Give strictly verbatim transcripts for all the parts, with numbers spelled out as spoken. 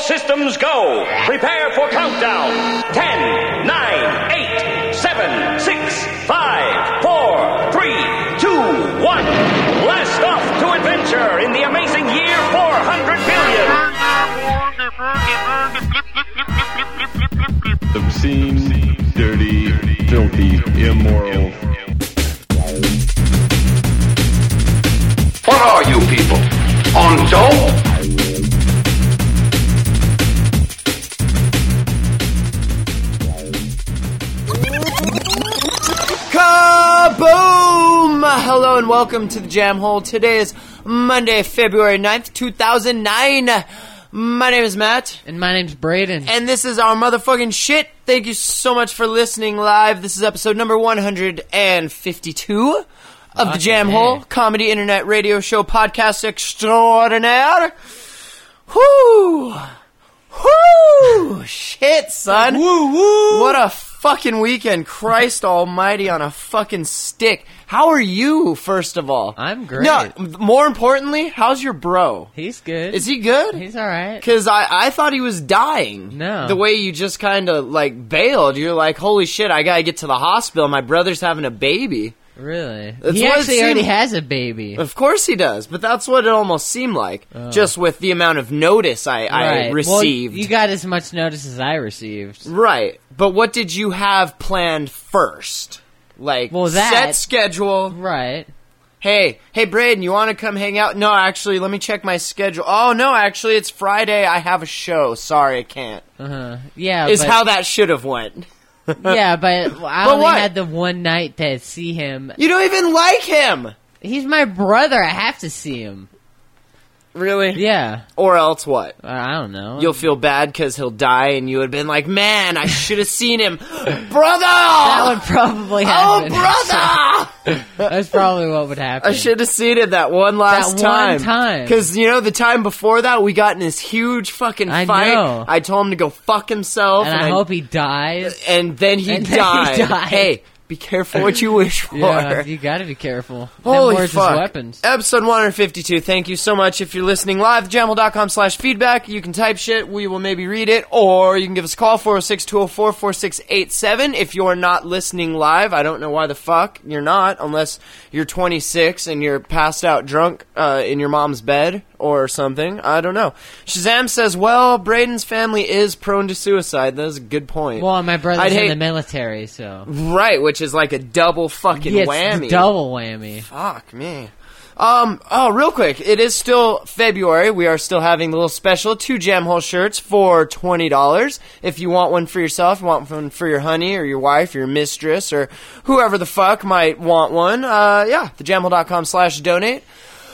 systems go. Prepare for countdown. Ten, nine, eight, seven, six, five, four, three, two, one. Blast off to adventure in the amazing year four hundred billion. Obscene, dirty, filthy, immoral. What are you people? On dope? Kaboom! Hello and welcome to the Jam Hole. Today is Monday, February ninth, two thousand nine. My name is Matt. And my name's Braden. And this is our motherfucking shit. Thank you so much for listening live. This is episode number one hundred fifty-two of okay. the Jam Hole, comedy, internet, radio show, podcast extraordinaire. Whoo! Whoo! Shit, son. Woo woo! What a fucking weekend. Christ almighty on a fucking stick. How are you, first of all? I'm great. No, more importantly, how's your bro? He's good. Is he good? He's alright. Because I, I thought he was dying. No. The way you just kind of, like, bailed. You're like, holy shit, I gotta get to the hospital. My brother's having a baby. Really? That's he what it actually already seemed- has a baby. Of course he does, but that's what it almost seemed like. Oh. Just with the amount of notice I, I Right. received. Well, you got as much notice as I received. Right. But what did you have planned first? Like, Well, that- set schedule. Right. Hey, hey, Braden, you want to come hang out? No, actually, let me check my schedule. Oh, no, actually, it's Friday. I have a show. Sorry, I can't. Uh-huh. Yeah, Is but, how that should have went. yeah, but I But only what? had the one night to see him. You don't even like him. He's my brother. I have to see him. Really? Yeah. Or else what? I don't know. You'll feel bad because he'll die and you would have been like, man, I should have seen him. Brother! That would probably Oh, happen. brother! That's probably what would happen. I should have seen it that one last That one time. time. Because, you know, the time before that, we got in this huge fucking I fight. know. I told him to go fuck himself. And I hope he dies. And then he, And then he died. died. Hey, be careful what you wish for. Yeah, you gotta be careful. Holy Them words fuck. is weapons. Episode one hundred fifty-two. Thank you so much. If you're listening live, jamhole.com slash feedback. You can type shit. We will maybe read it. Or you can give us a call, four oh six, two oh four, four six eight seven. If you're not listening live, I don't know why the fuck you're not, unless you're twenty-six and you're passed out drunk uh, in your mom's bed or something. I don't know. Shazam says, well, Braden's family is prone to suicide. That's a good point. Well, my brother's I'd in hate- the military, so... Right, which is like a double fucking Yeah, it's whammy. double whammy. Fuck me. Um, oh, real quick. It is still February. We are still having the little special, two Jam Hole shirts for twenty dollars. If you want one for yourself, you want one for your honey or your wife or your mistress or whoever the fuck might want one, uh, yeah, thejamhole.com slash donate.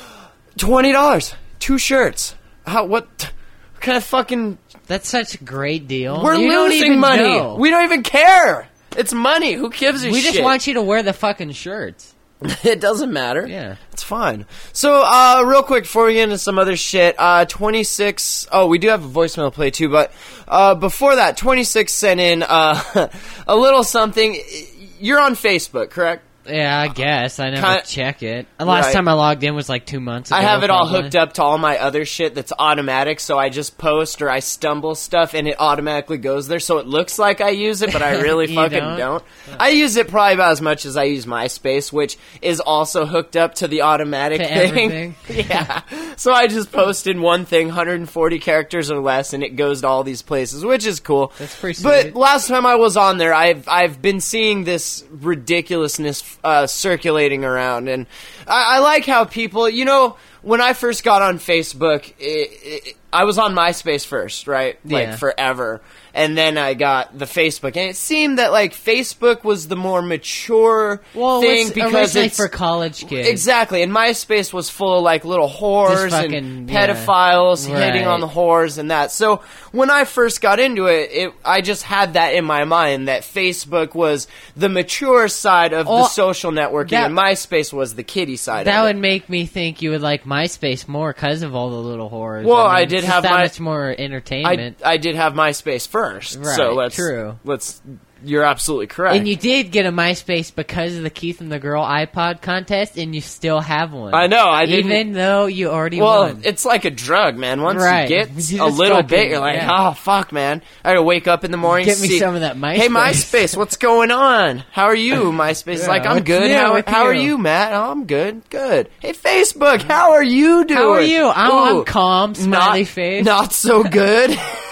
twenty dollars. Two shirts. How, what, what kind of fucking... That's such a great deal. We're You don't losing even money. know. We don't even care. It's money. Who gives a We shit? just want you to wear the fucking shirts. It doesn't matter. Yeah. It's fine. So, uh, real quick, before we get into some other shit, uh, twenty-six, oh, we do have a voicemail play too, but, uh, before that, twenty-six sent in, uh, a little something. You're on Facebook, correct? Yeah, I guess. I never Kinda- check it. The last Right. time I logged in was like two months ago. I have it all probably. hooked up to all my other shit that's automatic, so I just post or I stumble stuff and it automatically goes there, so it looks like I use it, but I really You fucking don't? don't. I use it probably about as much as I use MySpace, which is also hooked up to the automatic To thing. everything. Yeah. So I just post in one thing, one hundred forty characters or less, and it goes to all these places, which is cool. That's pretty But sweet. last time I was on there, I've I've been seeing this ridiculousness uh, circulating around, and I, I like how people, you know, when I first got on Facebook, it, it, I was on MySpace first, right? Like Yeah. forever. And then I got the Facebook, and it seemed that like Facebook was the more mature Well, thing it's because originally it's for college kids. exactly. And MySpace was full of like little whores fucking- and yeah. pedophiles hitting Right. on the whores and that. So when I first got into it, it, I just had that in my mind that Facebook was the mature side of the Oh, social networking, that- and MySpace was the kiddie side. That of would it. make me think you would like MySpace more because of all the little horrors. Well, I mean, did it's just have that my- much more I, entertainment. I did have MySpace first, so Right, let's true. let's you're absolutely correct. And you did get a MySpace because of the Keith and the Girl iPod contest, and you still have one. I know. I didn't. Even though you already Well, won. it's like a drug, man. Once Right. you get You a just little fucking- bit, you're like, yeah. oh, fuck, man. I gotta wake up in the morning Get me see, some of that MySpace. Hey, MySpace, what's going on? How are you, MySpace? Yeah, like, I'm what's good. new How, with how are you? you, Matt? Oh, I'm good. Good. Hey, Facebook, how are you doing? How are you? Oh, Ooh, I'm calm, smiley not, face. Not so good.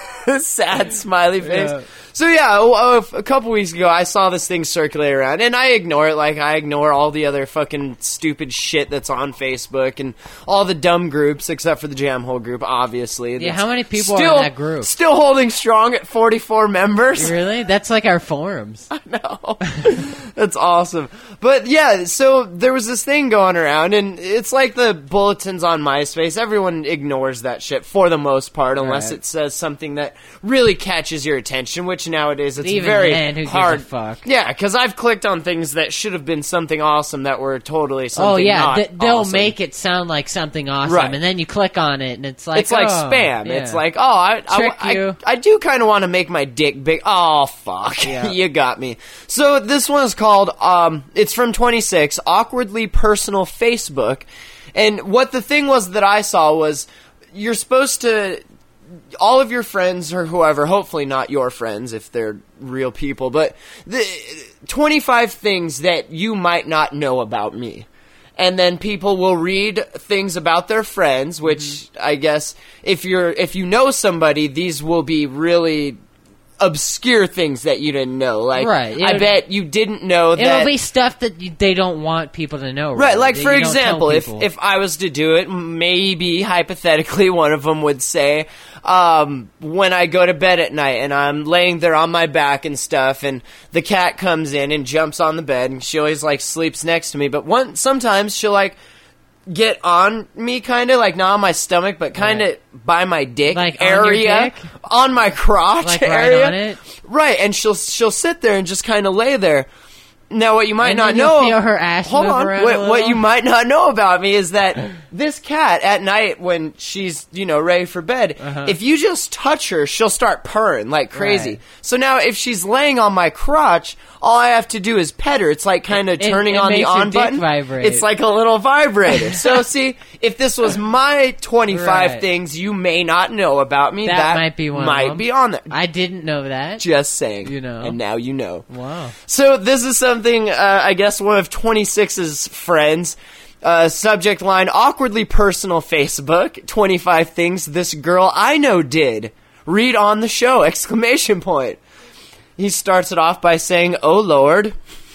Sad smiley face. Yeah. So yeah, a, a couple weeks ago, I saw this thing circulate around, and I ignore it like I ignore all the other fucking stupid shit that's on Facebook and all the dumb groups, except for the Jamhole group, obviously. Yeah, That's how many people are still, in that group? Still holding strong at forty-four members. Really? That's like our forums. No. That's awesome. But yeah, so there was this thing going around, and it's like the bulletins on MySpace. Everyone ignores that shit for the most part, unless Right. it says something that really catches your attention, which nowadays it's Even very then, who gives a hard. fuck? Yeah, because I've clicked on things that should have been something awesome that were totally something Oh yeah, not th- they'll awesome. make it sound like something awesome, Right. and then you click on it, and it's like It's like oh, spam. yeah. It's like, oh, I, Trick I, you. I, I do kind of want to make my dick big. Oh, fuck. Yeah. You got me. So this one is called, um, it's from twenty-six, Awkwardly Personal Facebook. And what the thing was that I saw was you're supposed to, all of your friends or whoever, hopefully not your friends if they're real people, but the twenty-five things that you might not know about me. And then people will read things about their friends, which Mm-hmm. I guess if you're if you know somebody, these will be really obscure things that you didn't know. Like, Right, I it'll- bet you didn't know that. It'll be stuff that you, they don't want people to know. Right, really, like that for you don't tell example, if people. if I was to do it, maybe hypothetically one of them would say, um, when I go to bed at night and I'm laying there on my back and stuff, and the cat comes in and jumps on the bed, and she always like sleeps next to me, but one sometimes she'll like get on me, kind of like not on my stomach, but kind of Right. by my dick Like on your area, dick? on my crotch Like right area, on it? right? And she'll she'll sit there and just kind of lay there. Now, what you might And not then you'll know, feel her ass hold move on, around what, a what little. you might not know about me is that this cat at night when she's, you know, ready for bed, Uh-huh. if you just touch her, she'll start purring like crazy. Right. So now if she's laying on my crotch, all I have to do is pet her. It's like kind of It- turning it on the makes your on dick button. vibrate. It's like a little vibrator. So see, if this was my twenty-five Right. things you may not know about me, That that, might be one of might them. be on there. I didn't know that. Just saying. You know. And now you know. Wow. So this is something, uh, I guess one of twenty-six's friends, uh, subject line, awkwardly personal Facebook, twenty-five things this girl I know did. Read on the show, exclamation point. He starts it off by saying, oh Lord.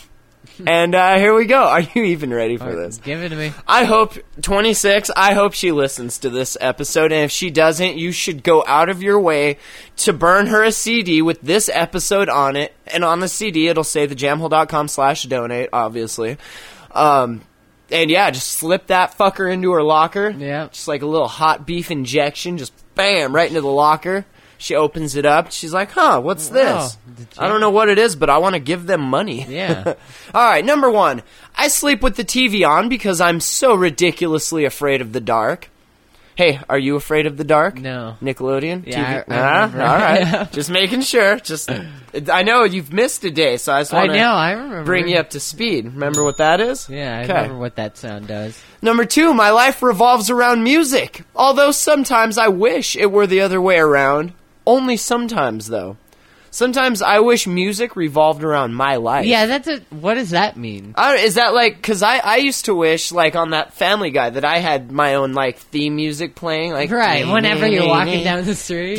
And uh, here we go. Are you even ready for this? Give it to me. I hope, twenty-six, I hope she listens to this episode, and if she doesn't, you should go out of your way to burn her a C D with this episode on it, and on the C D it'll say thejamhole.com slash donate, obviously. Um, and yeah, just slip that fucker into her locker. Yeah. Just like a little hot beef injection, just bam, right into the locker. She opens it up. She's like, huh, what's Wow. this? I don't know what it is, but I want to give them money. Yeah. All right, number one. I sleep with the T V on because I'm so ridiculously afraid of the dark. Hey, are you afraid of the dark? No. Nickelodeon? Yeah, T V? I- I Ah, remember. all right. Just making sure. Just, I know you've missed a day, so I just I want know. to I remember. bring you up to speed. Remember what that is? Yeah, I Okay. remember what that sound does. Number two, my life revolves around music. Although sometimes I wish it were the other way around. Only sometimes, though. Sometimes I wish music revolved around my life. Yeah, that's a. What does that mean? I don't, is that like, because I, I used to wish, like, on that Family Guy that I had my own, like, theme music playing. Like, Right. Whenever you're walking down the street.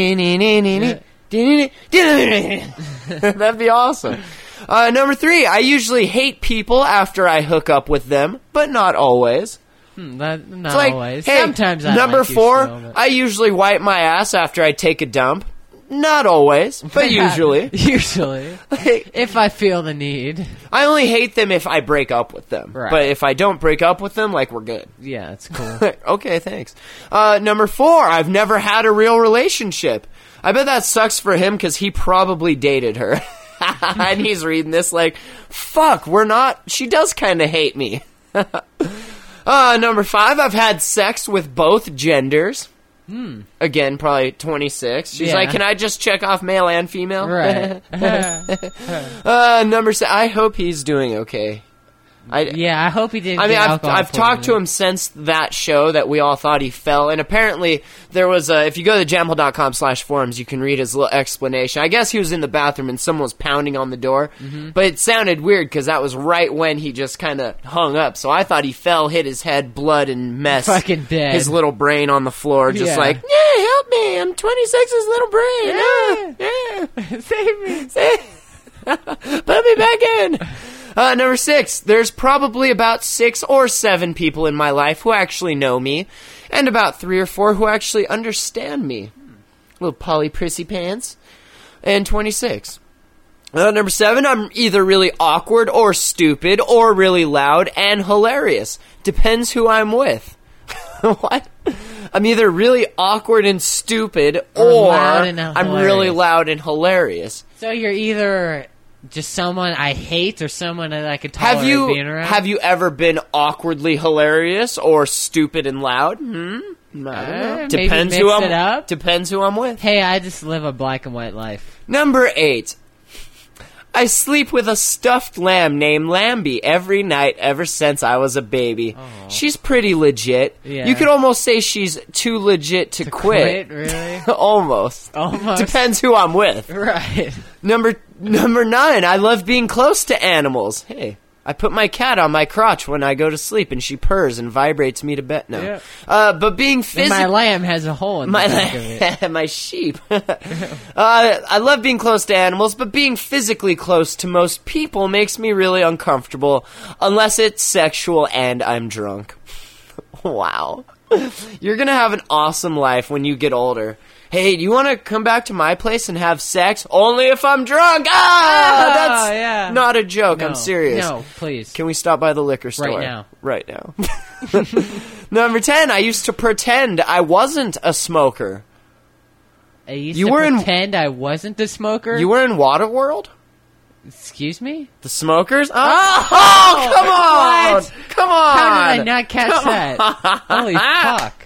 That'd be awesome. Uh, number three, I usually hate people after I hook up with them, but not always. Hmm, that, not It's like, always. hey, Sometimes I number like you four, still, but- I usually wipe my ass after I take a dump. Not always, but usually. Usually. Like, If I feel the need. I only hate them if I break up with them. Right. But if I don't break up with them, like, we're good. Yeah, that's cool. Okay, thanks. Uh, number four, I've never had a real relationship. I bet that sucks for him because he probably dated her. And he's reading this like, fuck, we're not, she does kind of hate me. uh, number five, I've had sex with both genders. Hmm. Again, probably twenty-six. She's Yeah. like, can I just check off male and female? Right. uh, number seven. I hope he's doing okay. I, Yeah, I hope he didn't. I mean, get I've, alcohol I've talked to poisoning. him since that show that we all thought he fell, and apparently there was a, if you go to jamhole.com slash forums, you can read his little explanation. I guess he was in the bathroom and someone was pounding on the door, Mm-hmm. but it sounded weird because that was right when he just kind of hung up, so I thought he fell, hit his head, blood and mess. Fucking dead. His little brain on the floor, just Yeah. like, yeah, help me, I'm twenty-six's little brain. Yeah, yeah. Save me. Put me back in. Uh, number six, there's probably about six or seven people in my life who actually know me, and about three or four who actually understand me. Little Polly Prissy Pants. And twenty-six. Uh, number seven, I'm either really awkward or stupid or really loud and hilarious. Depends who I'm with. What? I'm either really awkward and stupid Or or, loud and I'm really hilarious. loud and hilarious. So you're either just someone I hate or someone that I could tolerate Have you being around? have you ever been awkwardly hilarious or stupid and loud? Hmm. I don't know. Uh, maybe Depends mix who I'm. it up? Depends who I'm with. Hey, I just live a black and white life. Number eight. I sleep with a stuffed lamb named Lambie every night ever since I was a baby. She's pretty legit. Yeah. You could almost say she's too legit to, quit. Quit, really? Almost. Almost. Depends who I'm with. Right. Number number nine, I love being close to animals. Hey, I put my cat on my crotch when I go to sleep, and she purrs and vibrates me to bed. No, Yeah. uh, but being And physical. my lamb has a hole in My the back of it. la- my sheep. uh, I love being close to animals, but being physically close to most people makes me really uncomfortable, unless it's sexual and I'm drunk. Wow. You're gonna have an awesome life when you get older. Hey, do you want to come back to my place and have sex? Only if I'm drunk. Ah, that's yeah. not a joke. No, I'm serious. No, please. Can we stop by the liquor store? now. Right now. Number ten, I used to pretend I wasn't a smoker. I used You to were in- pretend I wasn't a smoker. You were in Waterworld? Excuse me? The smokers? Oh, oh come on! What? Come on! How did I not catch that? Holy fuck.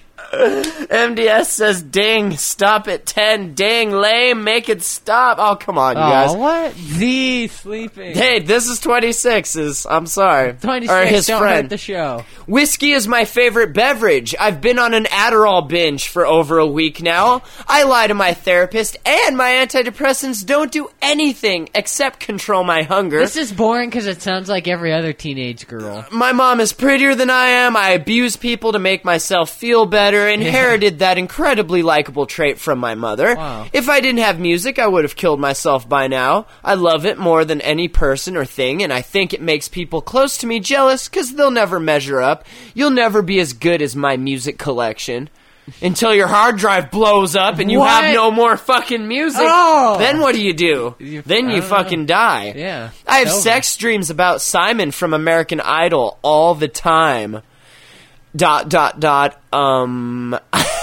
M D S says, ding, stop at ten, ding, lame, make it stop. Oh, come on, you Oh, guys. what? Z sleeping. Hey, this is twenty-six's. I'm sorry. twenty-six, Or his don't friend. hurt the show. Whiskey is my favorite beverage. I've been on an Adderall binge for over a week now. I lie to my therapist, and my antidepressants don't do anything except control my hunger. This is boring because it sounds like every other teenage girl. My mom is prettier than I am. I abuse people to make myself feel better. Inherited that incredibly likable trait from my mother. Wow. If I didn't have music, I would have killed myself by now. I love it more than any person or thing, and I think it makes people close to me jealous because they'll never measure up. You'll never be as good as my music collection. Until your hard drive blows up and you What? have no more fucking music. Oh. Then what do you do? You- then I you don't fucking know. die. Yeah, I have it's over. sex dreams about Simon from American Idol all the time. Dot, dot, dot, um...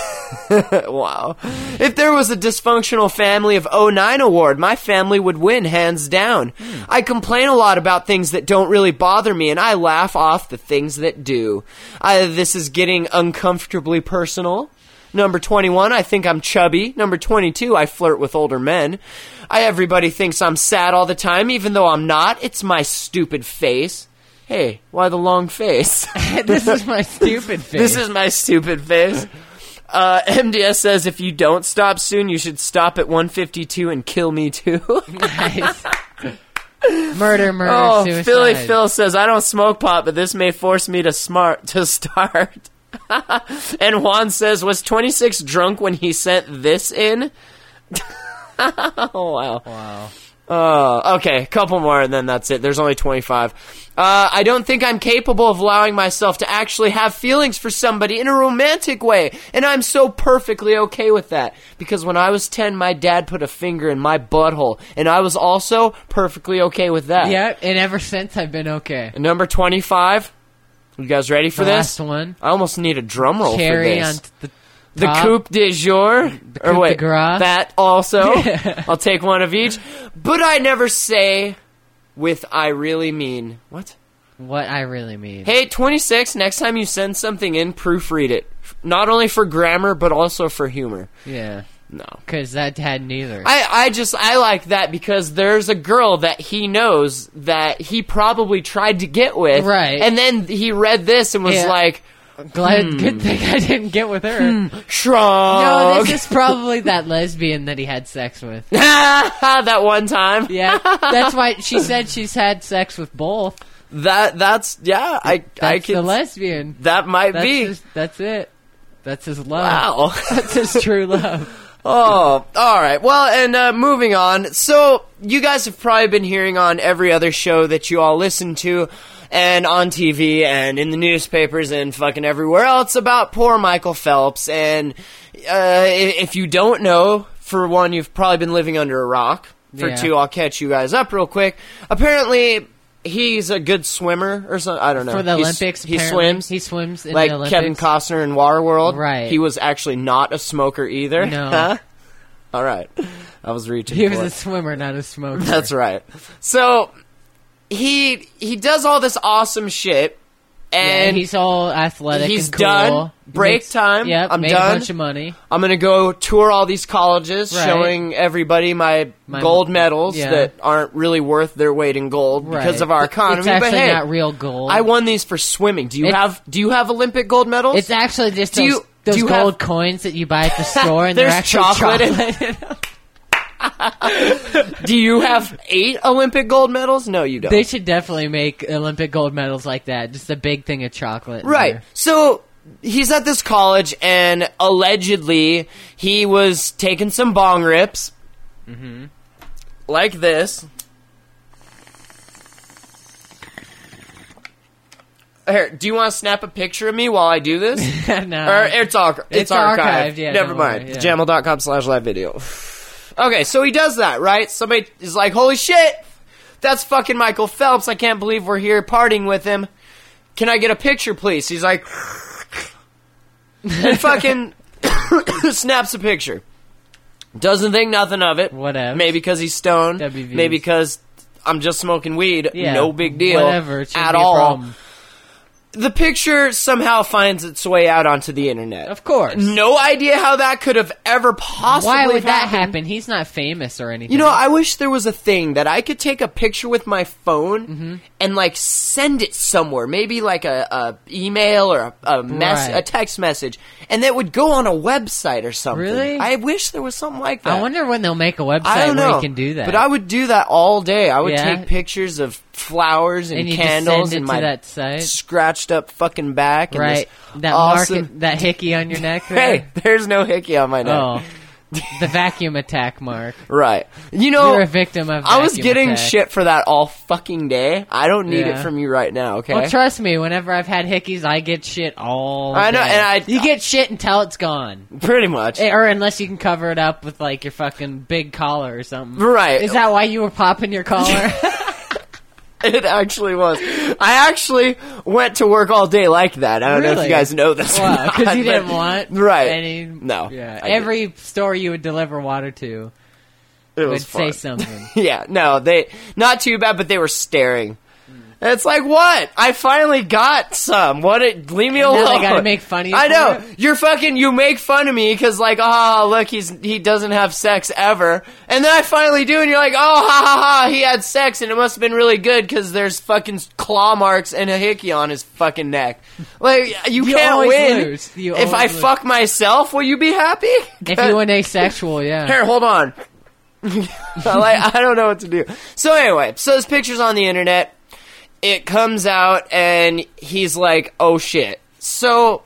wow. If there was a dysfunctional family of oh nine award, my family would win, hands down. I complain a lot about things that don't really bother me, and I laugh off the things that do. I, this is getting uncomfortably personal. Number twenty-one, I think I'm chubby. Number twenty-two, I flirt with older men. I, everybody thinks I'm sad all the time, even though I'm not. It's my stupid face. Hey, why the long face? This is my stupid face. This is my stupid face. Uh, M D S says if you don't stop soon, you should stop at one fifty-two and kill me too. nice. Murder, murder, Oh, suicide. Philly Phil says I don't smoke pot, but this may force me to smart to start. And Juan says, was twenty-six drunk when he sent this in? Oh wow. Wow. Uh, okay, a couple more and then that's it. There's only twenty-five. Uh, I don't think I'm capable of allowing myself to actually have feelings for somebody in a romantic way, and I'm so perfectly okay with that. Because when I was ten, my dad put a finger in my butthole, and I was also perfectly okay with that. Yeah, and ever since I've been okay. And number twenty-five, you guys ready for The this? last one. I almost need a drum roll Cherry for on this. the The top. coupe de jour, or coupe wait, de gras. that also. I'll take one of each. But I never say with I really mean. What? What I really mean. Hey, twenty-six, next time you send something in, proofread it. not only for grammar but also for humor. Yeah. No. Because that had neither. I, I just, I like that because there's a girl that he knows that he probably tried to get with. Right. And then he read this and was Yeah. like, Glad, Hmm. good thing I didn't get with her. shrug. No, this is probably that lesbian that he had sex with. that one time. Yeah, that's why she said she's had sex with both. That, that's, yeah, I, That's I the can, lesbian. that might That's be. his, that's it. That's his love. Wow. That's his true love. Oh, all right. Well, and uh, moving on. So, you guys have probably been hearing on every other show that you all listen to, and on T V, and in the newspapers, and fucking everywhere else about poor Michael Phelps. And uh, if you don't know, for one, you've probably been living under a rock. For Yeah. two, I'll catch you guys up real quick. Apparently, he's a good swimmer or something. I don't know. For the He's- Olympics, he apparently. swims. He swims in like the Olympics. Kevin Costner in Waterworld. Right. He was actually not a smoker either. No. Huh? All right. I was reaching He for was a it. swimmer, not a smoker. That's right. So he he does all this awesome shit, Yeah, and he's all athletic he's and cool. done. He Break makes- time. Yep, I'm made done. a bunch of money. I'm gonna go tour all these colleges, Right. showing everybody my, My- gold medals yeah. that aren't really worth their weight in gold Right. because of our It's economy. actually but hey, not real gold. I won these for swimming. Do you It's- have Do you have Olympic gold medals? It's actually just Do those, you- those do you gold have- coins that you buy at the store, and they're There's actually chocolate in- chocolate. Do you have eight Olympic gold medals? No, you don't. They should definitely make Olympic gold medals like that. Just a big thing of chocolate. in Right. there. So he's at this college, and allegedly he was taking some bong rips, Mm-hmm. like this. Here, do you want to snap a picture of me while I do this? no. Or it's all it's, It's archived. archived, yeah, Never don't mind. worry, yeah. Jamel dot com slash live video. Okay, so he does that, right? Somebody is like, holy shit, that's fucking Michael Phelps. I can't believe we're here partying with him. Can I get a picture, please? He's like, and fucking snaps a picture. Doesn't think nothing of it. Whatever. Maybe because he's stoned. W Vs. Maybe because I'm just smoking weed. Yeah, No big deal. Whatever. It shouldn't at be a all. problem. The picture somehow finds its way out onto the internet. Of course. No idea how that could have ever possibly Why would that happened. happen? He's not famous or anything. You know, I wish there was a thing that I could take a picture with my phone Mm-hmm. and like send it somewhere, maybe like a, a email or a, a mess, Right. a text message, and that would go on a website or something. Really? I wish there was something like that. I wonder when they'll make a website I don't where know, you can do that. but I would do that all day. I would Yeah? take pictures of flowers and, and you candles just send it and to my that site. scratched up fucking back. And Right. this That awesome. mark, that hickey on your neck there. Hey, there's no hickey on my neck. Oh. The vacuum attack mark. Right. You know, You're a victim of I was vacuum getting attack. shit for that all fucking day. I don't need Yeah. it from you right now, okay? Well, trust me, whenever I've had hickeys, I get shit all I know, day. and I- You get shit until it's gone. Pretty much. Eh, Or unless you can cover it up with, like, your fucking big collar or something. Right. Is that why you were popping your collar? It actually was. I actually went to work all day like that. I don't know if Really? you guys know this. Well, because because you didn't want Right. any... No, Yeah. I Every store you would deliver water to It would was say fun. something. Yeah, no, they not too bad, but they were staring. It's like, what? I finally got some. What? It, leave me Now alone. they gotta make fun of you I for know. it? You're fucking. You make fun of me because, like, oh, look, he's he doesn't have sex ever, and then I finally do, and you're like, oh, ha ha ha, he had sex, and it must have been really good because there's fucking claw marks and a hickey on his fucking neck. Like, you, You can't always win. lose. You if I always lose. fuck myself, will you be happy? If you went asexual, yeah. Here, hold on. like, I don't know what to do. So anyway, so this picture's on the internet. It comes out, and he's like, oh shit. So,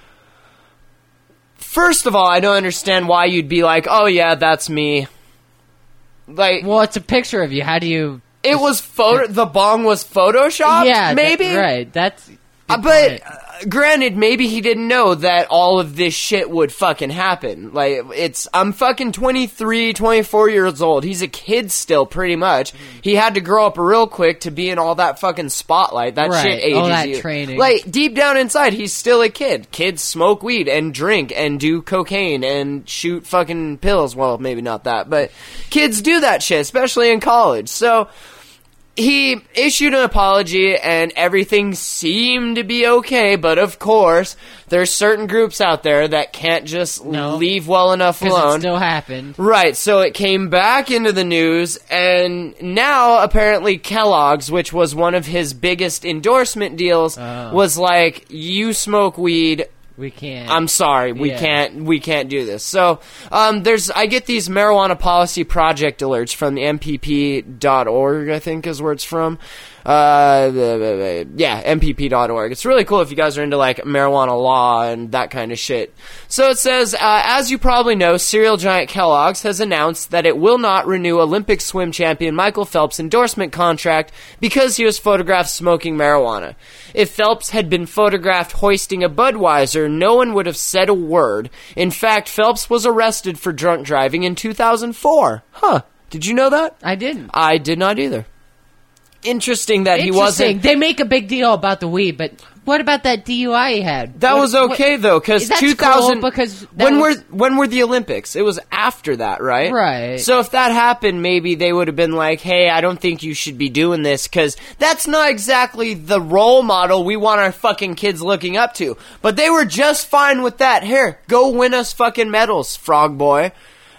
first of all, I don't understand why you'd be like, oh yeah, that's me. Like, Well, it's a picture of you. How do you... it was photo, the bong was photoshopped, yeah, maybe? that- right. That's... Uh, but uh, granted, maybe he didn't know that all of this shit would fucking happen. Like, it's, I'm fucking twenty-three, twenty-four years old. He's a kid still, pretty much. He had to grow up real quick to be in all that fucking spotlight. That Right, shit ages all that you. training. Like, deep down inside, he's still a kid. Kids smoke weed and drink and do cocaine and shoot fucking pills. Well, maybe not that, but kids do that shit, especially in college. So, he issued an apology and everything seemed to be okay, but of course, there's certain groups out there that can't just No. leave well enough Because alone. it still happened. Right, so it came back into the news, and now apparently Kellogg's, which was one of his biggest endorsement deals, Oh. was like, you smoke weed, We can't. I'm sorry, we Yeah. can't we can't do this. So um, there's I get these marijuana policy project alerts from the M P P dot org, I think is where it's from. Uh, yeah, M P P dot org. It's really cool if you guys are into like marijuana law and that kind of shit. So it says, uh, as you probably know, cereal giant Kellogg's has announced that it will not renew Olympic swim champion Michael Phelps' endorsement contract because he was photographed smoking marijuana. If Phelps had been photographed hoisting a Budweiser, no one would have said a word. In fact, Phelps was arrested for drunk driving in two thousand four. Huh. Did you know that? I didn't. I did not either. Interesting that he Interesting. wasn't... They make a big deal about the weed, but what about that D U I he had? That What- was okay what- though, because That's two thousand. cool because that when was- were when were the Olympics? It was after that, right? Right. So if that happened, maybe they would have been like, "Hey, I don't think you should be doing this because that's not exactly the role model we want our fucking kids looking up to." But they were just fine with that. Here, go win us fucking medals, frog boy.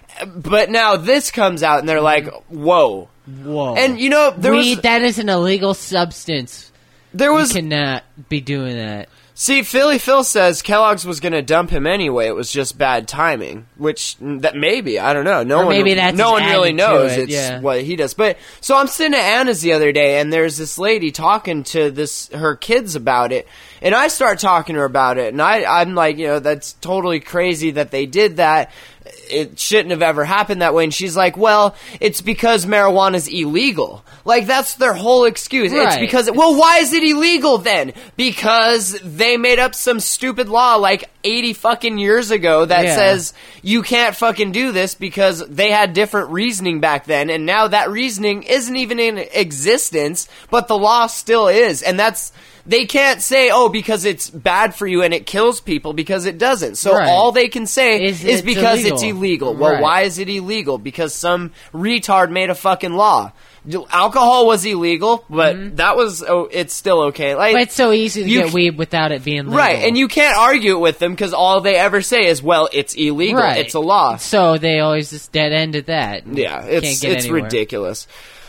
But now this comes out, and they're like, "Whoa." Whoa. And you know there weed, was that is an illegal substance. there was You cannot be doing that. See, Philly Phil says Kellogg's was going to dump him anyway. It was just bad timing, which that maybe I don't know. No Or one, maybe that's no just one really added to knows it, it's yeah. what he does. But so I'm sitting at Anna's the other day, and there's this lady talking to this her kids about it, and I start talking to her about it, and I I'm like, you know, that's totally crazy that they did that. It shouldn't have ever happened that way. And she's like, well, it's because marijuana's illegal. Like, that's their whole excuse. It's Right. because, well, why is it illegal then? Because they made up some stupid law like eighty fucking years ago that Yeah. says you can't fucking do this because they had different reasoning back then. And now that reasoning isn't even in existence, but the law still is. And that's, they can't say, oh, because it's bad for you and it kills people, because it doesn't. So Right. all they can say Is is, it's because it's illegal. illegal. Well, Right. why is it illegal? Because some retard made a fucking law. Alcohol was illegal, but that was, oh, it's still okay. Like, But it's so easy to You get c- weed without it being legal. right, and you can't argue it with them because all they ever say is, well, it's illegal. Right. It's a law. So they always just dead ended that. Yeah, Can't it's get it's anywhere. ridiculous.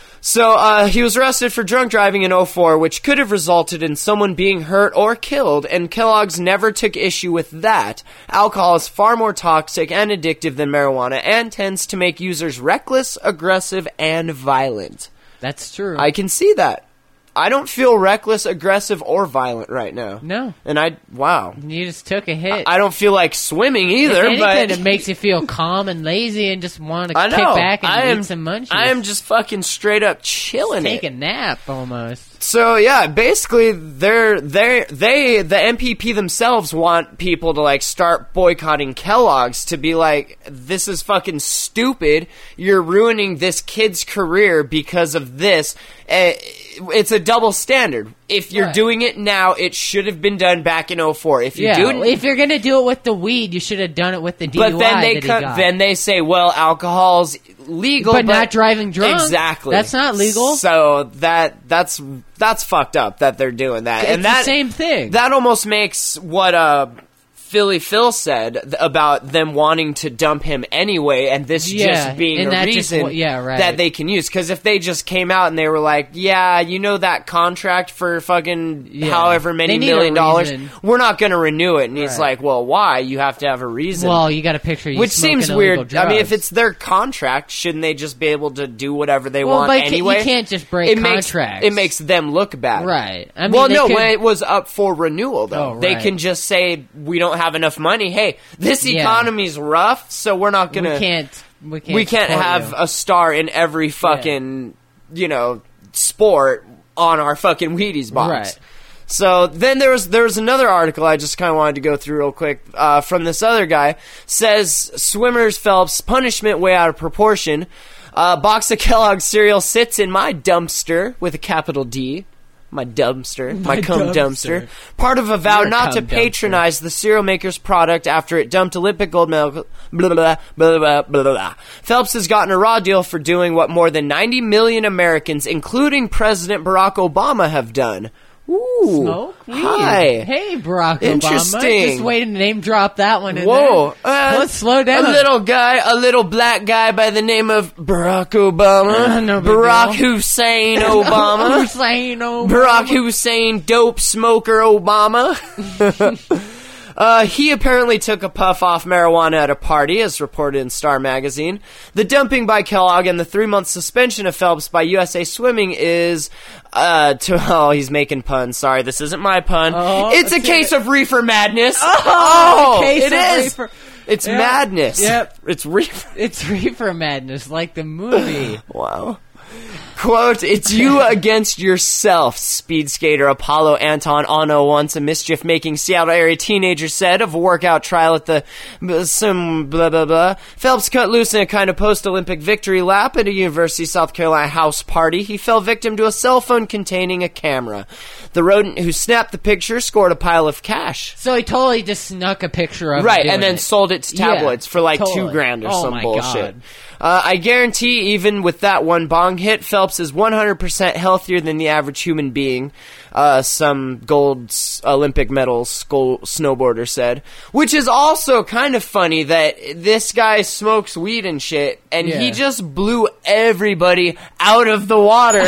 So uh, he was arrested for drunk driving in oh four, which could have resulted in someone being hurt or killed, and Kellogg's never took issue with that. Alcohol is far more toxic and addictive than marijuana and tends to make users reckless, aggressive, and violent. That's true. I can see that. I don't feel reckless, aggressive, or violent right now. No. And I, wow. You just took a hit. I don't feel like swimming If either, anything, but it makes you feel calm and lazy and just want to I kick know. back and I am, eat some munchies. I am just fucking straight up chilling Take it. a nap almost. So yeah, basically they're they they the M P P themselves want people to like start boycotting Kellogg's, to be like, this is fucking stupid. You're ruining this kid's career because of this. Uh, it's a double standard. If you're Right. doing it now, it should have been done back in oh four. If you Yeah, do it, if you're gonna do it with the weed, you should have done it with the D U I but then they that he co- got. then they say, well, alcohol's legal, But not driving drunk. Exactly, That's not legal. So that that's that's fucked up that they're doing that, It's and the that same thing. That almost makes what uh Philly Phil said th- about them wanting to dump him anyway, and this Yeah, just being and a that just reason wa- yeah, right. that they can use. Because if they just came out and they were like, yeah, you know that contract for fucking Yeah. however many They need a million dollars, reason. we're not going to renew it. And he's Right. like, well, why? You have to have a reason. Well, you got a picture. You Which smoking seems illegal weird. I mean, if drugs. it's their contract, shouldn't they just be able to do whatever they Well, want but you ca- anyway? you can't just break it makes, contracts. It makes them look bad. Right. I mean, well, they no, could- when it was up for renewal, though, Oh, they right. can just say, we don't have enough money. Hey, this Yeah. economy's rough, so we're not going to... we can't. We can't. We can't support have you. a star in every fucking, you know, sport on our fucking Wheaties box. Right. So then there was there was another article I just kind of wanted to go through real quick uh, from this other guy. Says swimmers Phelps punishment way out of proportion. Uh, box of Kellogg's cereal sits in my dumpster with a capital D. My dumpster. My, My cum dumpster. dumpster. Part of a vow You're a not to cum dumpster. patronize the cereal maker's product after it dumped Olympic gold medal. Blah, blah, blah, blah, blah, blah. Phelps has gotten a raw deal for doing what more than ninety million Americans, including President Barack Obama, have done. Ooh. Smoke weed. Hi. Hey, Barack Interesting. Obama. Just wait to name drop that one in Whoa. there. Uh, Let's slow down. A little guy, a little black guy by the name of Barack Obama. Uh, no big Barack deal. Hussein Obama. Hussein Obama. Barack Hussein dope smoker Obama. Uh, he apparently took a puff off marijuana at a party, as reported in Star Magazine. The dumping by Kellogg and the three-month suspension of Phelps by U S A Swimming is, uh, to, oh, he's making puns. Sorry, this isn't my pun. Oh, it's a let's case hear of reefer madness. Oh, Oh, a case it of is. reefer- It's Yep. madness. Yep. It's reefer. It's Reefer Madness, like the movie. Wow. Quote, it's you against yourself, speed skater Apollo Anton Ono, once a mischief-making Seattle area teenager said of a workout trial at the some blah blah blah. Phelps cut loose in a kind of post-Olympic victory lap at a University of South Carolina house party. He fell victim to a cell phone containing a camera. The rodent who snapped the picture scored a pile of cash. So he totally just snuck a picture of him Right, doing and then it. sold it to tabloids Yeah, for like totally. two grand or Oh some my bullshit. God. Uh, I guarantee, even with that one bong hit, Phelps is one hundred percent healthier than the average human being. Uh, some gold s- Olympic medal skull snowboarder said, which is also kind of funny that this guy smokes weed and shit, and he Yeah. just blew everybody out of the water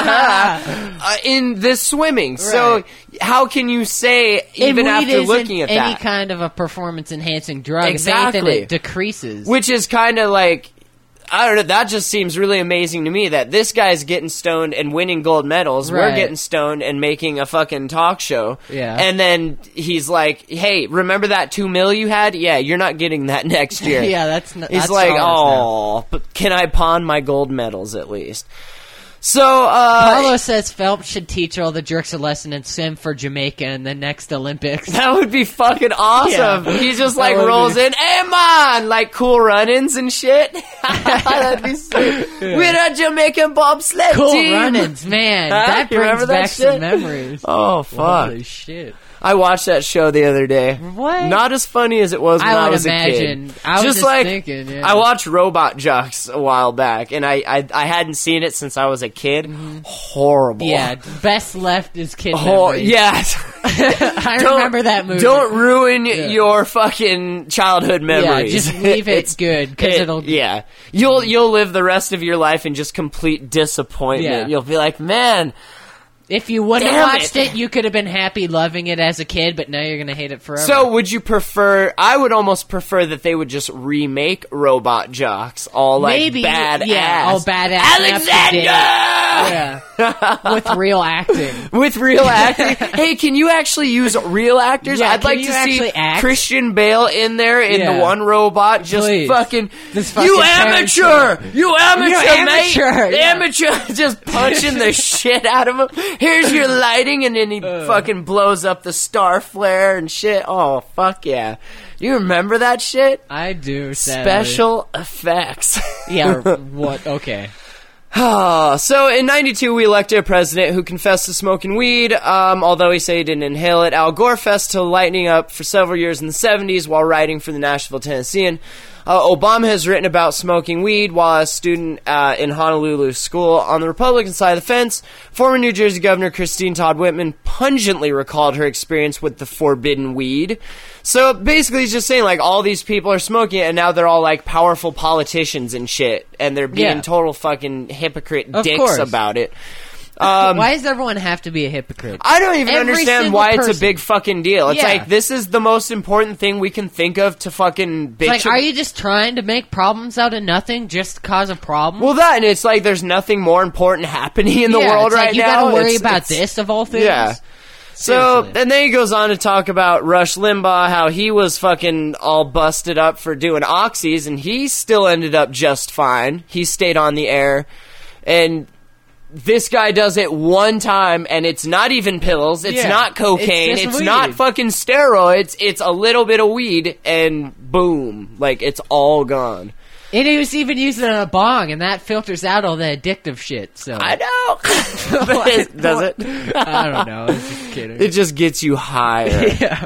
uh, in this swimming. So Right. how can you say, even And weed after isn't looking at any that? kind of a performance-enhancing drug. If Exactly. anything, it decreases. Which is kind of like, I don't know, that just seems really amazing to me that this guy's getting stoned and winning gold medals. We're Right. getting stoned and making a fucking talk show. Yeah. And then he's like, hey, remember that two mil you had? Yeah, you're not getting that next year. yeah, that's not. He's that's like, ours now. oh, but can I pawn my gold medals at least? So, uh... Paulo says Phelps should teach all the jerks a lesson and swim for Jamaica in the next Olympics. that would be fucking awesome. Yeah. He just That like would rolls be- in, hey man, like cool run-ins and shit. That'd be sick. We're a Jamaican bobsled Cool team. run-ins, man. Huh? That You remember brings that back shit? some memories. Oh fuck! Holy shit. I watched that show the other day. What? Not as funny as it was when I I, would was imagine. a kid. I was just just like thinking, yeah. I watched Robot Jocks a while back, and I I, I hadn't seen it since I was a kid. Horrible. Yeah, best left is kid Hor- memories. yes. I Don't- remember that movie. Don't ruin your fucking childhood memories. just leave it It's- good, 'cause it- it'll- Yeah, you'll you'll live the rest of your life in just complete disappointment. Yeah. You'll be like, man. If you wouldn't Damn have watched it. it. you could have been happy loving it as a kid, but now you're going to hate it forever. So, would you prefer? I would almost prefer that they would just remake Robot Jocks, all like Maybe, bad yeah, ass. all badass and up to Alexander. date. Yeah. With real acting. With real acting. Hey, can you actually use real actors? Yeah, I'd can like you to see actually act? Christian Bale in there in Yeah. the one robot, just Please. fucking, This fucking you amateur, character. you amateur, You mate, amateur, yeah. amateur, just punching the shit out of him. Here's your lighting, and then he fucking blows up the star flare and shit. Oh fuck yeah! You remember that shit? I do, sadly. Special effects. Yeah, what? Okay. Oh, so in ninety-two, we elected a president who confessed to smoking weed, um, although he said he didn't inhale it. Al Gore fessed to lightening up for several years in the seventies while writing for the Nashville Tennessean. Uh, Obama has written about smoking weed while a student uh, in Honolulu school. On the Republican side of the fence, former New Jersey Governor Christine Todd Whitman pungently recalled her experience with the forbidden weed. So basically he's just saying, like, all these people are smoking it, and now they're all, like, powerful politicians and shit, and they're being Yeah. total fucking hypocrite Of dicks course. about it. Um, Why does everyone have to be a hypocrite? I don't even Every understand single why it's a person. big fucking deal. It's Yeah. like, this is the most important thing we can think of to fucking bitch. It's like, are you just trying to make problems out of nothing just to cause a problem? Well, that, and it's like there's nothing more important happening in the yeah, world it's right like, you now. gotta worry It's- about it's- this of all things. Yeah. So, Seriously. and then he goes on to talk about Rush Limbaugh, how he was fucking all busted up for doing oxys, and he still ended up just fine. He stayed on the air, and this guy does it one time, and it's not even pills, it's Yeah. not cocaine, It's it's, just not weed. fucking steroids, it's a little bit of weed, and boom, like, it's all gone. And he was even using a bong, and that filters out all the addictive shit. So I know. Does it? I don't know. I was just kidding. It just gets you higher. Yeah.